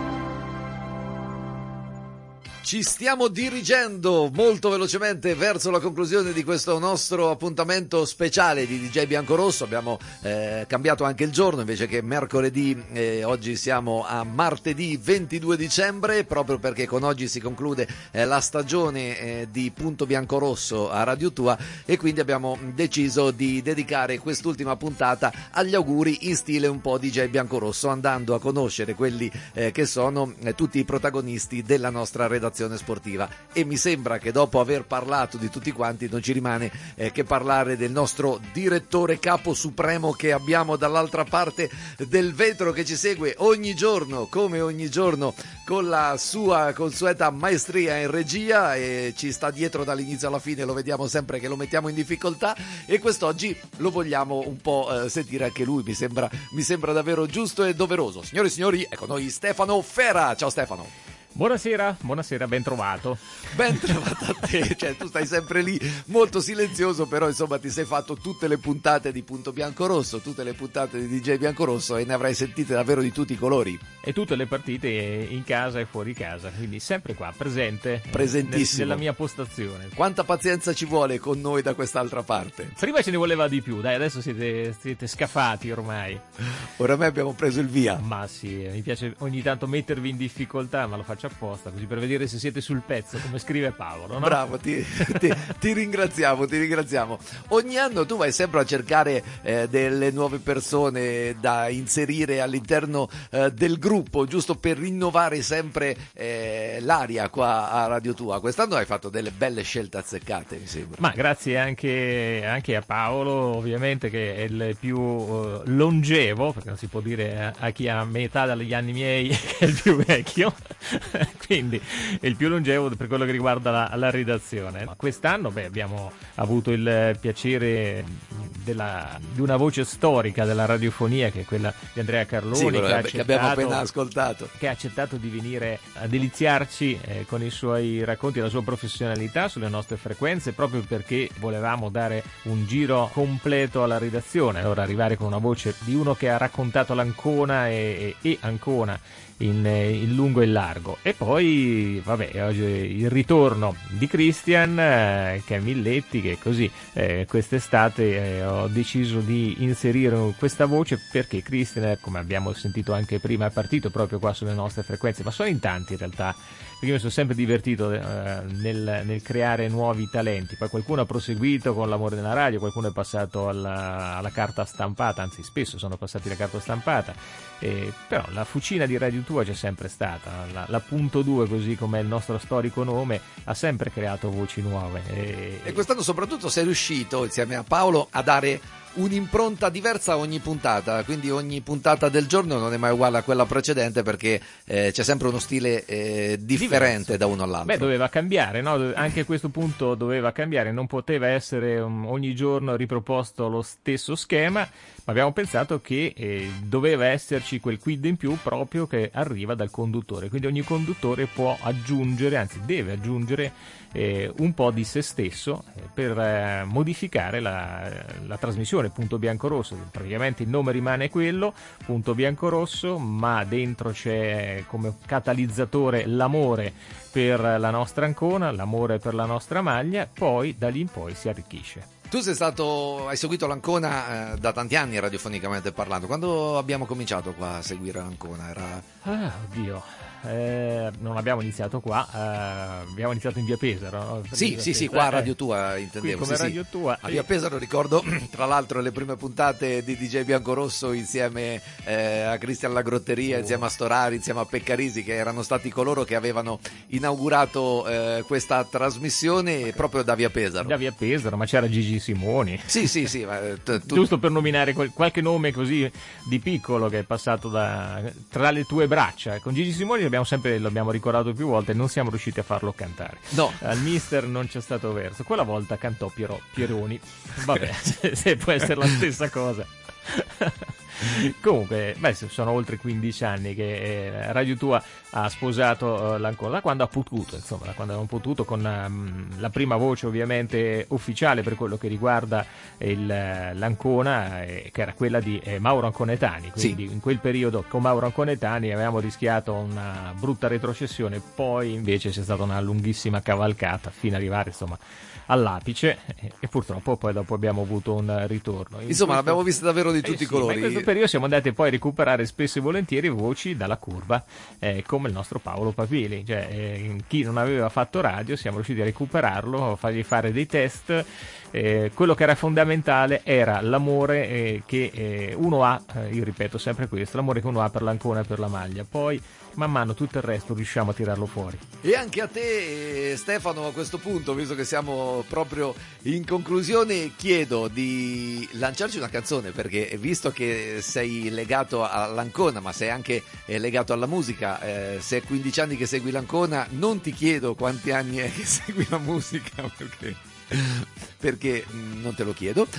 Ci stiamo dirigendo molto velocemente verso la conclusione di questo nostro appuntamento speciale di DJ Biancorosso. Abbiamo cambiato anche il giorno, invece che mercoledì oggi siamo a martedì 22 dicembre, proprio perché con oggi si conclude la stagione di Punto Biancorosso a Radio Tua, e quindi abbiamo deciso di dedicare quest'ultima puntata agli auguri in stile un po' DJ Biancorosso, andando a conoscere quelli che sono tutti i protagonisti della nostra redazione sportiva. E mi sembra che dopo aver parlato di tutti quanti non ci rimane che parlare del nostro direttore capo supremo che abbiamo dall'altra parte del vetro, che ci segue ogni giorno, come ogni giorno, con la sua consueta maestria in regia, e ci sta dietro dall'inizio alla fine, lo vediamo sempre che lo mettiamo in difficoltà, e quest'oggi lo vogliamo un po' sentire anche lui. Mi sembra davvero giusto e doveroso. Signore e signori, ecco noi Stefano Fera. Ciao Stefano. Buonasera, ben trovato. Ben trovato a te, cioè tu stai sempre lì molto silenzioso, però insomma ti sei fatto tutte le puntate di Punto Biancorosso, tutte le puntate di DJ Biancorosso, e ne avrai sentite davvero di tutti i colori. E tutte le partite in casa e fuori casa, quindi sempre qua, presente. Presentissimo. Nella mia postazione. Quanta pazienza ci vuole con noi da quest'altra parte? Prima ce ne voleva di più, dai, adesso siete scafati ormai. Oramai abbiamo preso il via. Ma sì, mi piace ogni tanto mettervi in difficoltà, ma lo faccio apposta, così per vedere se siete sul pezzo, come scrive Paolo, no? Bravo, ti ringraziamo. Ogni anno tu vai sempre a cercare delle nuove persone da inserire all'interno del gruppo, giusto per rinnovare sempre l'aria qua a Radio Tua. Quest'anno hai fatto delle belle scelte azzeccate, mi sembra. Ma grazie anche a Paolo, ovviamente, che è il più longevo, perché non si può dire a chi ha metà degli anni miei che è il più vecchio. Quindi è il più longevo per quello che riguarda la redazione. Ma quest'anno abbiamo avuto il piacere di una voce storica della radiofonia, che è quella di Andrea Carloni, sì, che abbiamo appena ascoltato, che ha accettato di venire a deliziarci con i suoi racconti e la sua professionalità sulle nostre frequenze, proprio perché volevamo dare un giro completo alla redazione. Allora arrivare con una voce di uno che ha raccontato l'Ancona e Ancona in lungo e in largo. E poi oggi il ritorno di Christian, che è Milletti, che così quest'estate ho deciso di inserire questa voce, perché Christian, come abbiamo sentito anche prima, è partito proprio qua sulle nostre frequenze, ma sono in tanti in realtà, perché mi sono sempre divertito nel creare nuovi talenti. Poi qualcuno ha proseguito con l'amore della radio, qualcuno è passato alla carta stampata, anzi spesso sono passati alla carta stampata, però la fucina di Radio Tua c'è sempre stata, la Punto 2, così come il nostro storico nome, ha sempre creato voci nuove. E quest'anno soprattutto sei riuscito, insieme a Paolo, a dare un'impronta diversa a ogni puntata, quindi ogni puntata del giorno non è mai uguale a quella precedente, perché c'è sempre uno stile differente da uno all'altro. Doveva cambiare, no? Anche a questo punto doveva cambiare, non poteva essere ogni giorno riproposto lo stesso schema, ma abbiamo pensato che doveva esserci quel quid in più proprio che arriva dal conduttore, quindi ogni conduttore può aggiungere, anzi deve aggiungere un po' di se stesso per modificare la trasmissione. Punto Biancorosso, praticamente il nome rimane quello, Punto Biancorosso, ma dentro c'è come catalizzatore l'amore per la nostra Ancona, l'amore per la nostra maglia, poi da lì in poi si arricchisce. Tu hai seguito l'Ancona da tanti anni, radiofonicamente parlando. Quando abbiamo cominciato qua a seguire l'Ancona? Non abbiamo iniziato qua, abbiamo iniziato in Via Pesaro, no? Sì, qua a Radio Tua intendevo. Come Radio Tua. A Via Pesaro ricordo tra l'altro le prime puntate di DJ Biancorosso insieme a Cristian Lagrotteria, insieme a Storari, insieme a Peccarisi, che erano stati coloro che avevano inaugurato questa trasmissione proprio da Via Pesaro. Da Via Pesaro, ma c'era Gigi Simoni. Sì. Giusto per nominare qualche nome così di piccolo che è passato tra le tue braccia. Con Gigi Simoni l'abbiamo ricordato più volte, non siamo riusciti a farlo cantare. No. Al mister non c'è stato verso. Quella volta cantò Pieroni. Vabbè, se può essere la stessa cosa. Comunque, sono oltre 15 anni che Radio Tua ha sposato l'Ancona, da quando ha potuto, insomma, da quando hanno potuto, con la prima voce ovviamente ufficiale per quello che riguarda l'Ancona, che era quella di Mauro Anconetani. Quindi in quel periodo con Mauro Anconetani avevamo rischiato una brutta retrocessione, poi invece c'è stata una lunghissima cavalcata fino ad arrivare, insomma, all'apice, e purtroppo poi dopo abbiamo avuto un ritorno. Insomma, l'abbiamo vista davvero di tutti i colori. In questo periodo siamo andati poi a recuperare spesso e volentieri voci dalla curva, come il nostro Paolo Papili. Chi non aveva fatto radio siamo riusciti a recuperarlo, a fargli fare dei test. Quello che era fondamentale era l'amore che uno ha, io ripeto sempre questo, l'amore che uno ha per l'Ancona e per la maglia. Poi man mano tutto il resto riusciamo a tirarlo fuori. E anche a te, Stefano, a questo punto, visto che siamo proprio in conclusione, chiedo di lanciarci una canzone, perché visto che sei legato all'Ancona, ma sei anche legato alla musica, se è 15 anni che segui l'Ancona, non ti chiedo quanti anni è che segui la musica, perché non te lo chiedo.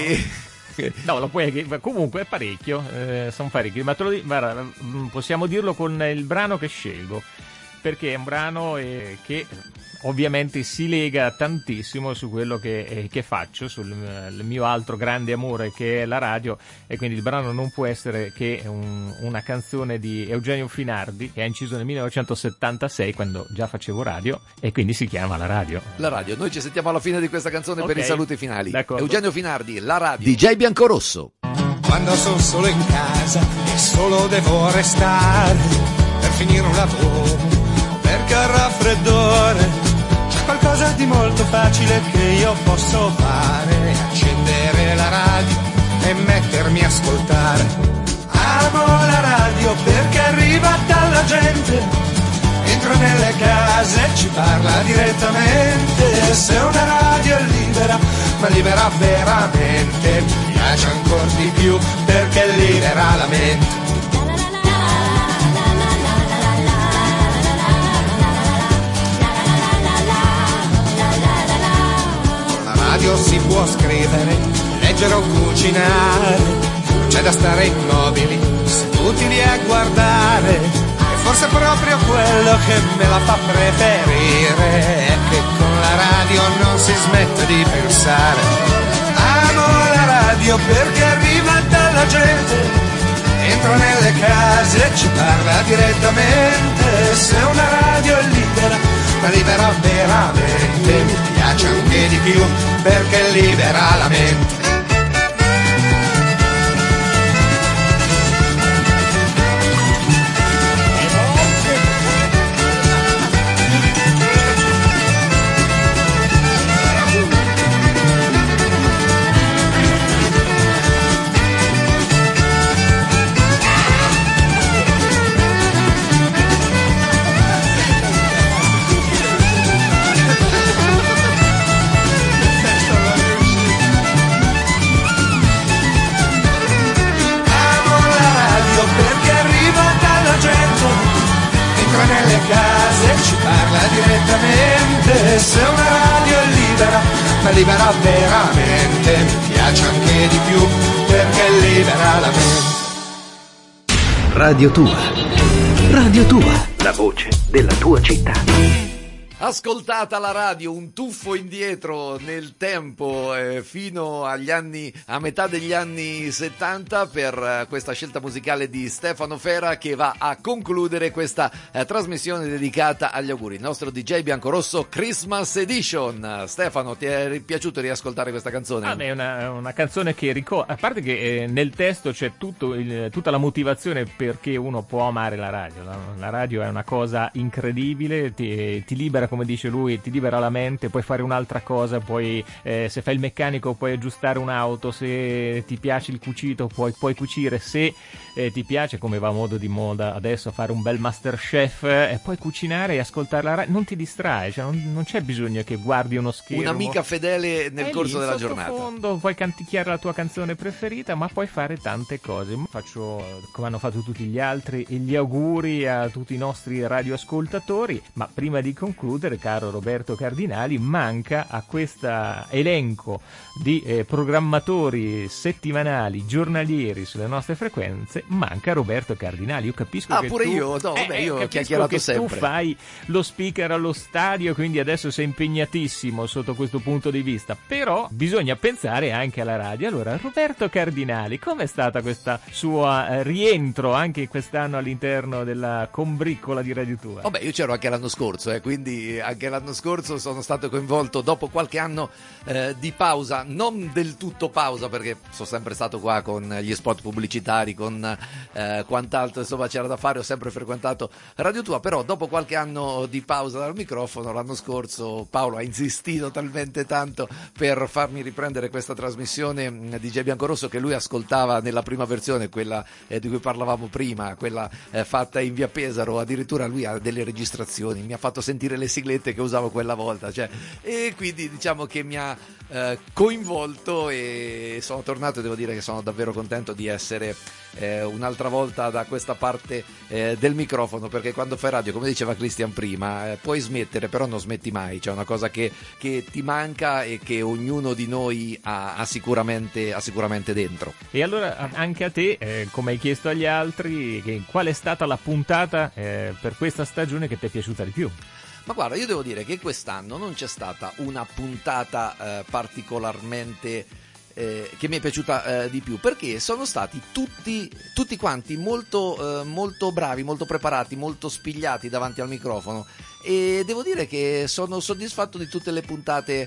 No, lo puoi, comunque è parecchio, sono parecchi, ma guarda, possiamo dirlo con il brano che scelgo, perché è un brano che ovviamente si lega tantissimo su quello che faccio, sul mio altro grande amore che è la radio, e quindi il brano non può essere che una canzone di Eugenio Finardi, che ha inciso nel 1976 quando già facevo radio, e quindi si chiama La Radio. La Radio, noi ci sentiamo alla fine di questa canzone per i saluti finali. D'accordo. Eugenio Finardi, La Radio. DJ Biancorosso. Quando sono solo in casa e solo devo restare per finire un lavoro, perché al raffreddore qualcosa di molto facile che io posso fare: accendere la radio e mettermi a ascoltare. Amo la radio perché arriva dalla gente, entra nelle case e ci parla direttamente. Se una radio è libera, ma libera veramente, mi piace ancora di più perché libera la mente. Radio si può scrivere, leggere o cucinare, non c'è da stare immobili, seduti lì a guardare. E forse proprio quello che me la fa preferire è che con la radio non si smette di pensare. Amo la radio perché arriva dalla gente, entra nelle case e ci parla direttamente. Se una radio è libera, ma libera veramente, mi piace anche di più perché libera la mente. Nelle case ci parla direttamente. Se una radio è libera, ma libera veramente, mi piace anche di più perché libera la mente. Radio Tua. Radio Tua. La voce della tua città. Ascoltata la radio, un tuffo indietro nel tempo fino agli anni, a metà degli anni 70 per questa scelta musicale di Stefano Fera, che va a concludere questa trasmissione dedicata agli auguri. Il nostro DJ Biancorosso Christmas Edition. Stefano, ti è piaciuto riascoltare questa canzone? È una canzone che ricorda, a parte che nel testo c'è tutta la motivazione perché uno può amare la radio. La radio è una cosa incredibile, ti libera, come dice lui, ti libera la mente, puoi fare un'altra cosa, poi se fai il meccanico puoi aggiustare un'auto, se ti piace il cucito puoi cucire, se ti piace, come va a moda adesso, fare un bel Masterchef e poi cucinare e ascoltare la radio, non ti distrae, cioè non c'è bisogno che guardi uno schermo. Un'amica fedele nel corso della giornata. Fondo, puoi canticchiare la tua canzone preferita, ma puoi fare tante cose. Faccio, come hanno fatto tutti gli altri, gli auguri a tutti i nostri radioascoltatori, ma prima di concludere inoltre, caro Roberto Cardinali, manca a questo elenco di programmatori settimanali, giornalieri sulle nostre frequenze, manca Roberto Cardinali. Io capisco che pure tu, io, no, vabbè, io ho chiacchierato che sempre. Tu fai lo speaker allo stadio, quindi adesso sei impegnatissimo sotto questo punto di vista, però bisogna pensare anche alla radio. Allora, Roberto Cardinali, com'è stata questa sua rientro anche quest'anno all'interno della combriccola di Radio Tua? Vabbè, io c'ero anche l'anno scorso, quindi anche l'anno scorso sono stato coinvolto dopo qualche anno di pausa, non del tutto pausa, perché sono sempre stato qua con gli spot pubblicitari, con quant'altro insomma c'era da fare, ho sempre frequentato Radio Tua, però dopo qualche anno di pausa dal microfono l'anno scorso Paolo ha insistito talmente tanto per farmi riprendere questa trasmissione di J. Biancorosso, che lui ascoltava nella prima versione, quella di cui parlavamo prima, quella fatta in via Pesaro. Addirittura lui ha delle registrazioni, mi ha fatto sentire le siglette che usavo quella volta, e quindi diciamo che mi ha coinvolto e sono tornato, e devo dire che sono davvero contento di essere un'altra volta da questa parte del microfono, perché quando fai radio, come diceva Christian prima, puoi smettere però non smetti mai, c'è una cosa che ti manca e che ognuno di noi ha sicuramente dentro. E allora anche a te, come hai chiesto agli altri, qual è stata la puntata per questa stagione che ti è piaciuta di più? Ma guarda, io devo dire che quest'anno non c'è stata una puntata particolarmente che mi è piaciuta di più, perché sono stati tutti quanti molto bravi, molto preparati, molto spigliati davanti al microfono, e devo dire che sono soddisfatto di tutte le puntate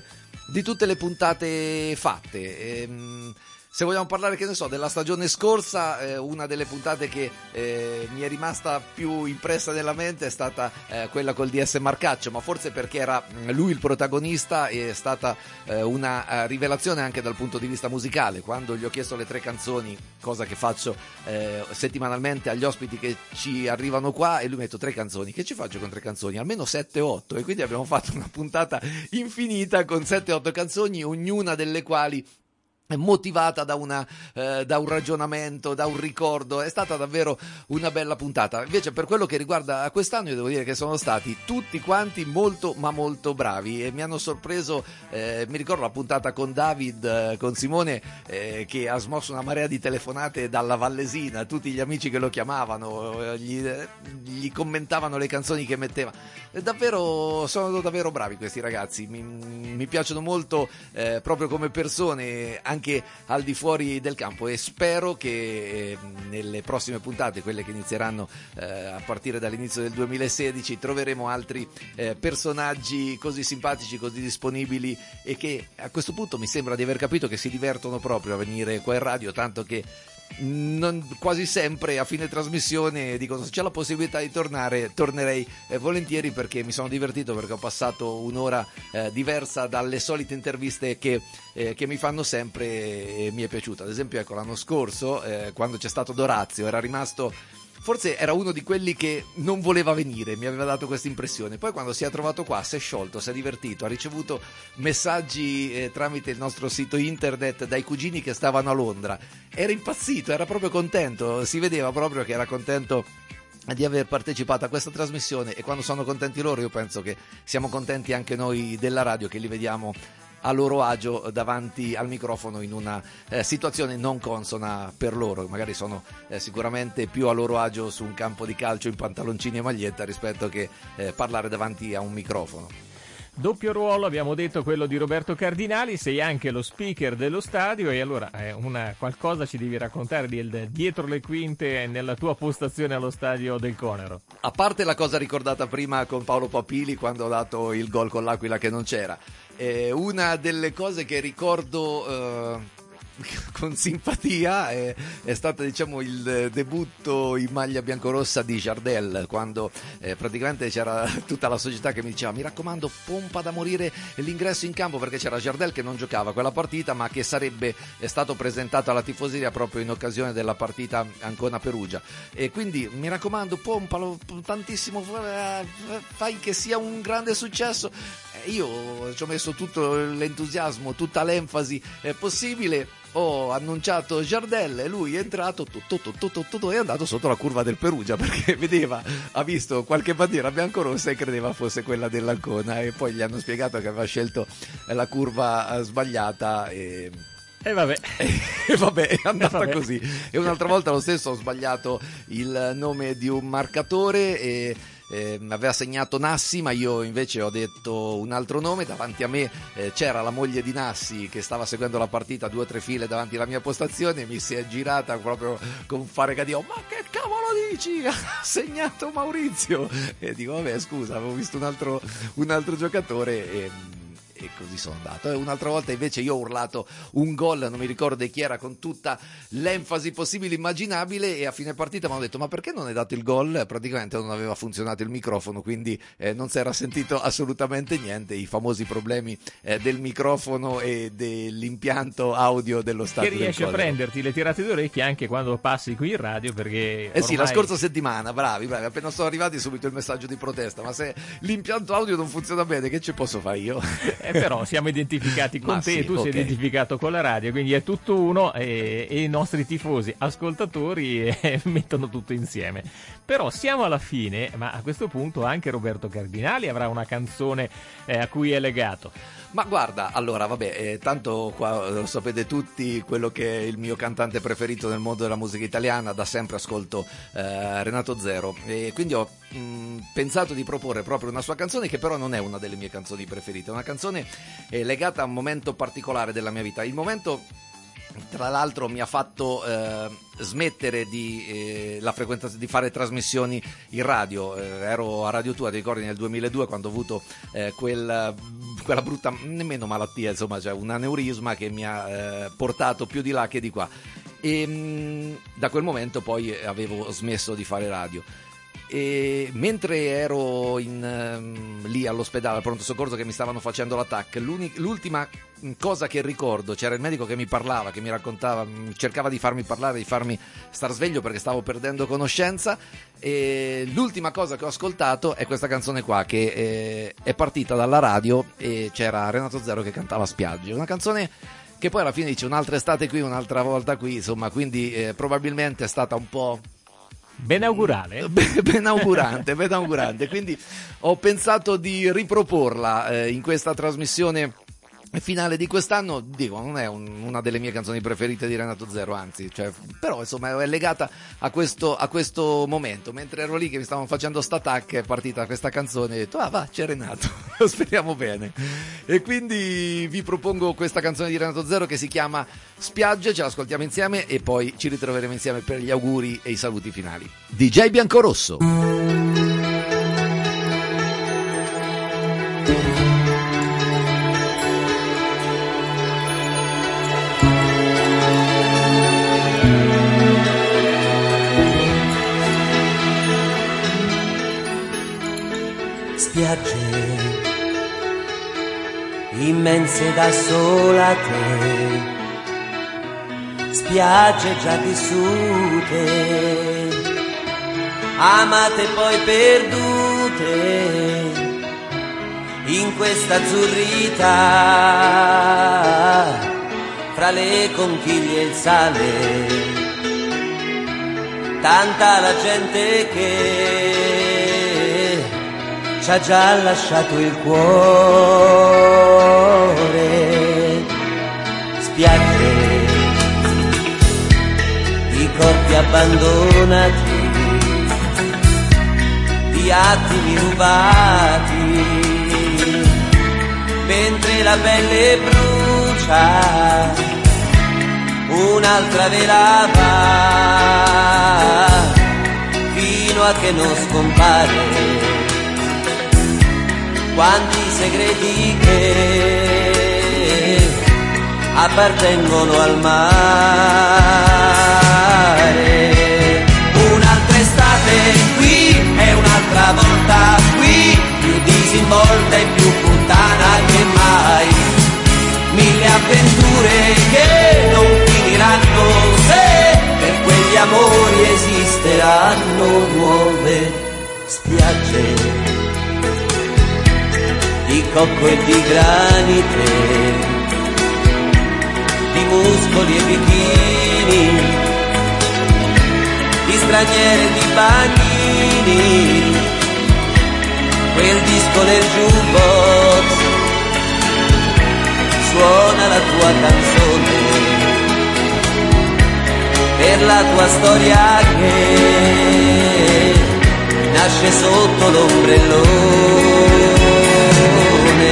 fatte. Se vogliamo parlare, che ne so, della stagione scorsa, una delle puntate che mi è rimasta più impressa nella mente è stata quella col DS Marcaccio, ma forse perché era lui il protagonista, e è stata una rivelazione anche dal punto di vista musicale. Quando gli ho chiesto le 3 canzoni, cosa che faccio settimanalmente agli ospiti che ci arrivano qua, e lui mi ha detto 3 canzoni, che ci faccio con 3 canzoni? Almeno 7-8, e quindi abbiamo fatto una puntata infinita con 7-8 canzoni, ognuna delle quali motivata da un ragionamento, da un ricordo. È stata davvero una bella puntata. Invece, per quello che riguarda quest'anno, io devo dire che sono stati tutti quanti molto ma molto bravi, e mi hanno sorpreso. Mi ricordo la puntata con David, con Simone, che ha smosso una marea di telefonate dalla Vallesina, tutti gli amici che lo chiamavano, gli commentavano le canzoni che metteva. Sono davvero bravi questi ragazzi, mi piacciono molto proprio come persone, anche al di fuori del campo, e spero che nelle prossime puntate, quelle che inizieranno a partire dall'inizio del 2016, troveremo altri personaggi così simpatici, così disponibili, e che a questo punto mi sembra di aver capito che si divertono proprio a venire qua in radio, tanto che quasi sempre a fine trasmissione dicono: se c'è la possibilità di tornare, tornerei volentieri, perché mi sono divertito, perché ho passato un'ora diversa dalle solite interviste che mi fanno sempre, e mi è piaciuta. Ad esempio, ecco, l'anno scorso quando c'è stato Dorazio, era rimasto, forse era uno di quelli che non voleva venire, mi aveva dato questa impressione. Poi quando si è trovato qua, si è sciolto, si è divertito, ha ricevuto messaggi tramite il nostro sito internet dai cugini che stavano a Londra. Era impazzito, era proprio contento, si vedeva proprio che era contento di aver partecipato a questa trasmissione, e quando sono contenti loro, io penso che siamo contenti anche noi della radio, che li vediamo a loro agio davanti al microfono in una situazione non consona per loro. Magari sono sicuramente più a loro agio su un campo di calcio in pantaloncini e maglietta rispetto che parlare davanti a un microfono. Doppio ruolo, abbiamo detto, quello di Roberto Cardinali, sei anche lo speaker dello stadio, e allora qualcosa ci devi raccontare dietro le quinte nella tua postazione allo stadio del Conero. A parte la cosa ricordata prima con Paolo Papili, quando ha dato il gol con l'Aquila che non c'era, una delle cose che ricordo con simpatia è stato, diciamo, il debutto in maglia biancorossa di Jardel, quando praticamente c'era tutta la società che mi diceva: mi raccomando, pompa da morire l'ingresso in campo, perché c'era Jardel che non giocava quella partita, ma che sarebbe stato presentato alla tifoseria proprio in occasione della partita Ancona-Perugia, e quindi mi raccomando, pompalo tantissimo, fai che sia un grande successo. Io ci ho messo tutto l'entusiasmo, tutta l'enfasi possibile. ho annunciato Giardella e lui è entrato è andato sotto la curva del Perugia, perché ha visto qualche bandiera biancorossa e credeva fosse quella dell'Ancona, e poi gli hanno spiegato che aveva scelto la curva sbagliata e vabbè, è andata così. E un'altra volta lo stesso, ho sbagliato il nome di un marcatore e aveva segnato Nassi, ma io invece ho detto un altro nome. Davanti a me c'era la moglie di Nassi che stava seguendo la partita 2 o 3 file davanti alla mia postazione, mi si è girata proprio con fare cadìo: ma che cavolo dici? Ha segnato Maurizio! E dico vabbè, scusa, avevo visto un altro giocatore e così sono andato. E un'altra volta invece io ho urlato un gol, non mi ricordo chi era, con tutta l'enfasi possibile immaginabile, e a fine partita mi hanno detto: ma perché non hai dato il gol? Praticamente non aveva funzionato il microfono, quindi non si era sentito assolutamente niente. I famosi problemi del microfono e dell'impianto audio dello stadio, che riesce a prenderti le tirate d'orecchie anche quando passi qui in radio, perché sì, la scorsa settimana, bravi, appena sono arrivati subito il messaggio di protesta: ma se l'impianto audio non funziona bene, che ci posso fare io? Però siamo identificati con te, tu sei identificato con la radio, quindi è tutto uno, e i nostri tifosi ascoltatori mettono tutto insieme. Però siamo alla fine, ma a questo punto anche Roberto Cardinali avrà una canzone a cui è legato. Ma guarda, allora vabbè, tanto qua lo sapete tutti, quello che è il mio cantante preferito nel mondo della musica italiana, da sempre ascolto Renato Zero, e quindi ho pensato di proporre proprio una sua canzone, che però non è una delle mie canzoni preferite, è una canzone legata a un momento particolare della mia vita. Il momento, tra l'altro, mi ha fatto smettere la frequenza di fare trasmissioni in radio. Ero a Radio Tua, ti ricordi, nel 2002, quando ho avuto quella brutta, nemmeno malattia, insomma, cioè un aneurisma che mi ha portato più di là che di qua, e da quel momento poi avevo smesso di fare radio. E mentre ero lì all'ospedale, al pronto soccorso, che mi stavano facendo l'attacco, l'ultima cosa che ricordo, c'era il medico che mi parlava, che mi raccontava, cercava di farmi parlare, di farmi star sveglio perché stavo perdendo conoscenza, e l'ultima cosa che ho ascoltato è questa canzone qua, che è partita dalla radio e c'era Renato Zero che cantava Spiagge, una canzone che poi alla fine dice un'altra estate qui, un'altra volta qui, insomma, quindi probabilmente è stata un po' benaugurale, benaugurante, quindi ho pensato di riproporla in questa trasmissione finale di quest'anno. Dico, non è una delle mie canzoni preferite di Renato Zero, anzi, cioè, però insomma è legata a questo momento. Mentre ero lì che mi stavano facendo sta-tac, è partita questa canzone e ho detto: ah va, c'è Renato, lo speriamo bene. E quindi vi propongo questa canzone di Renato Zero che si chiama Spiagge, ce l'ascoltiamo insieme e poi ci ritroveremo insieme per gli auguri e i saluti finali. DJ Biancorosso. Spiagge immense da sola te, spiagge già vissute, amate poi perdute in questa azzurrità, fra le conchiglie e il sale, tanta la gente che ci ha già lasciato il cuore. Spiagge, i corpi abbandonati, di attimi rubati, mentre la pelle brucia, un'altra velava, fino a che non scompare. Quanti segreti che appartengono al mare. Un'altra estate qui e un'altra volta qui, più disinvolta e più puttana che mai. Mille avventure che non finiranno se per quegli amori esisteranno nuove spiagge di cocco e di granite, di muscoli e bikini, di straniere e di bagnini, quel disco nel jukebox suona la tua canzone, per la tua storia che nasce sotto l'ombrellone.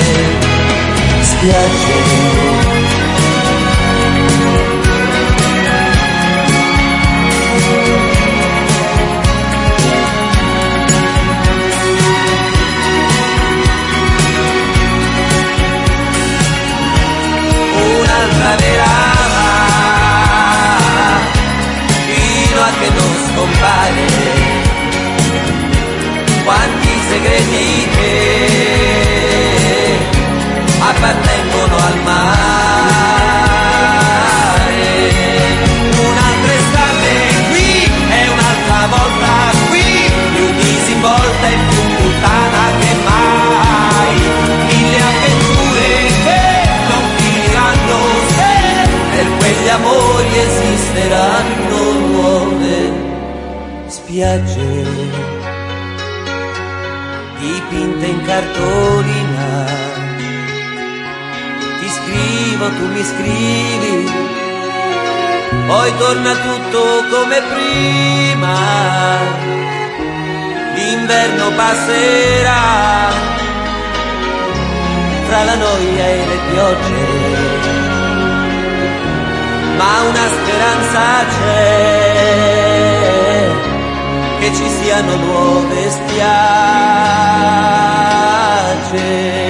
Spiagge, verava fino a che non scompare, quanti segreti che appartengono al mare. Un'altra estate qui e un'altra volta qui, più disinvolta e più puttana che mai, mille avventure che non finiranno, per quegli amori esisteranno nuove spiagge dipinte in cartolina. Ti scrivo, tu mi scrivi, poi torna tutto come prima, l'inverno passerà tra la noia e le piogge, ma una speranza c'è, che ci siano nuove spiagge.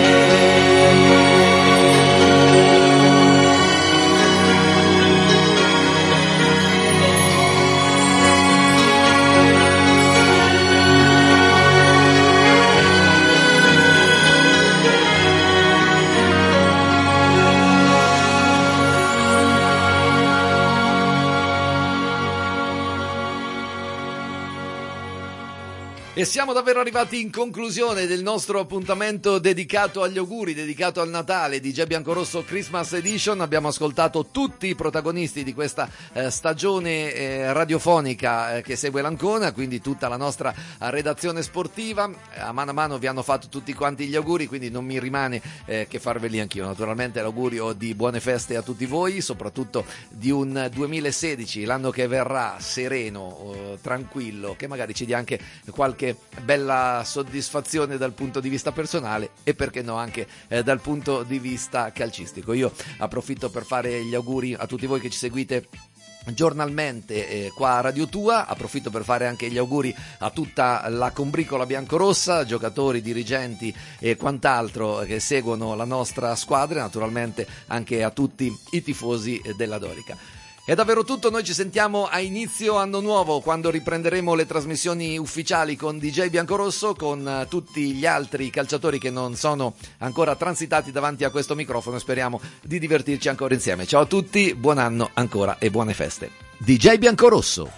E siamo davvero arrivati in conclusione del nostro appuntamento dedicato agli auguri, dedicato al Natale, DJ Biancorosso Christmas Edition. Abbiamo ascoltato tutti i protagonisti di questa stagione radiofonica che segue l'Ancona, quindi tutta la nostra redazione sportiva. A mano vi hanno fatto tutti quanti gli auguri, quindi non mi rimane che farveli anch'io. Naturalmente l'augurio di buone feste a tutti voi, soprattutto di un 2016, l'anno che verrà, sereno, tranquillo, che magari ci dia anche qualche bella soddisfazione dal punto di vista personale e perché no anche dal punto di vista calcistico. Io approfitto per fare gli auguri a tutti voi che ci seguite giornalmente qua a Radio Tua, approfitto per fare anche gli auguri a tutta la combricola biancorossa, giocatori, dirigenti e quant'altro che seguono la nostra squadra, e naturalmente anche a tutti i tifosi della Dorica. È davvero tutto, noi ci sentiamo a inizio anno nuovo, quando riprenderemo le trasmissioni ufficiali con DJ Biancorosso, con tutti gli altri calciatori che non sono ancora transitati davanti a questo microfono. Speriamo di divertirci ancora insieme. Ciao a tutti, buon anno ancora e buone feste. DJ Biancorosso.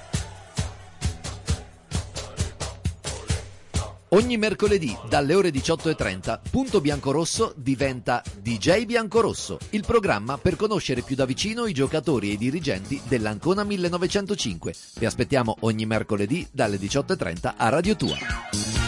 Ogni mercoledì dalle ore 18:30 Punto Biancorosso diventa DJ Biancorosso, il programma per conoscere più da vicino i giocatori e i dirigenti dell'Ancona 1905. Vi aspettiamo ogni mercoledì dalle 18:30 a Radio Tua.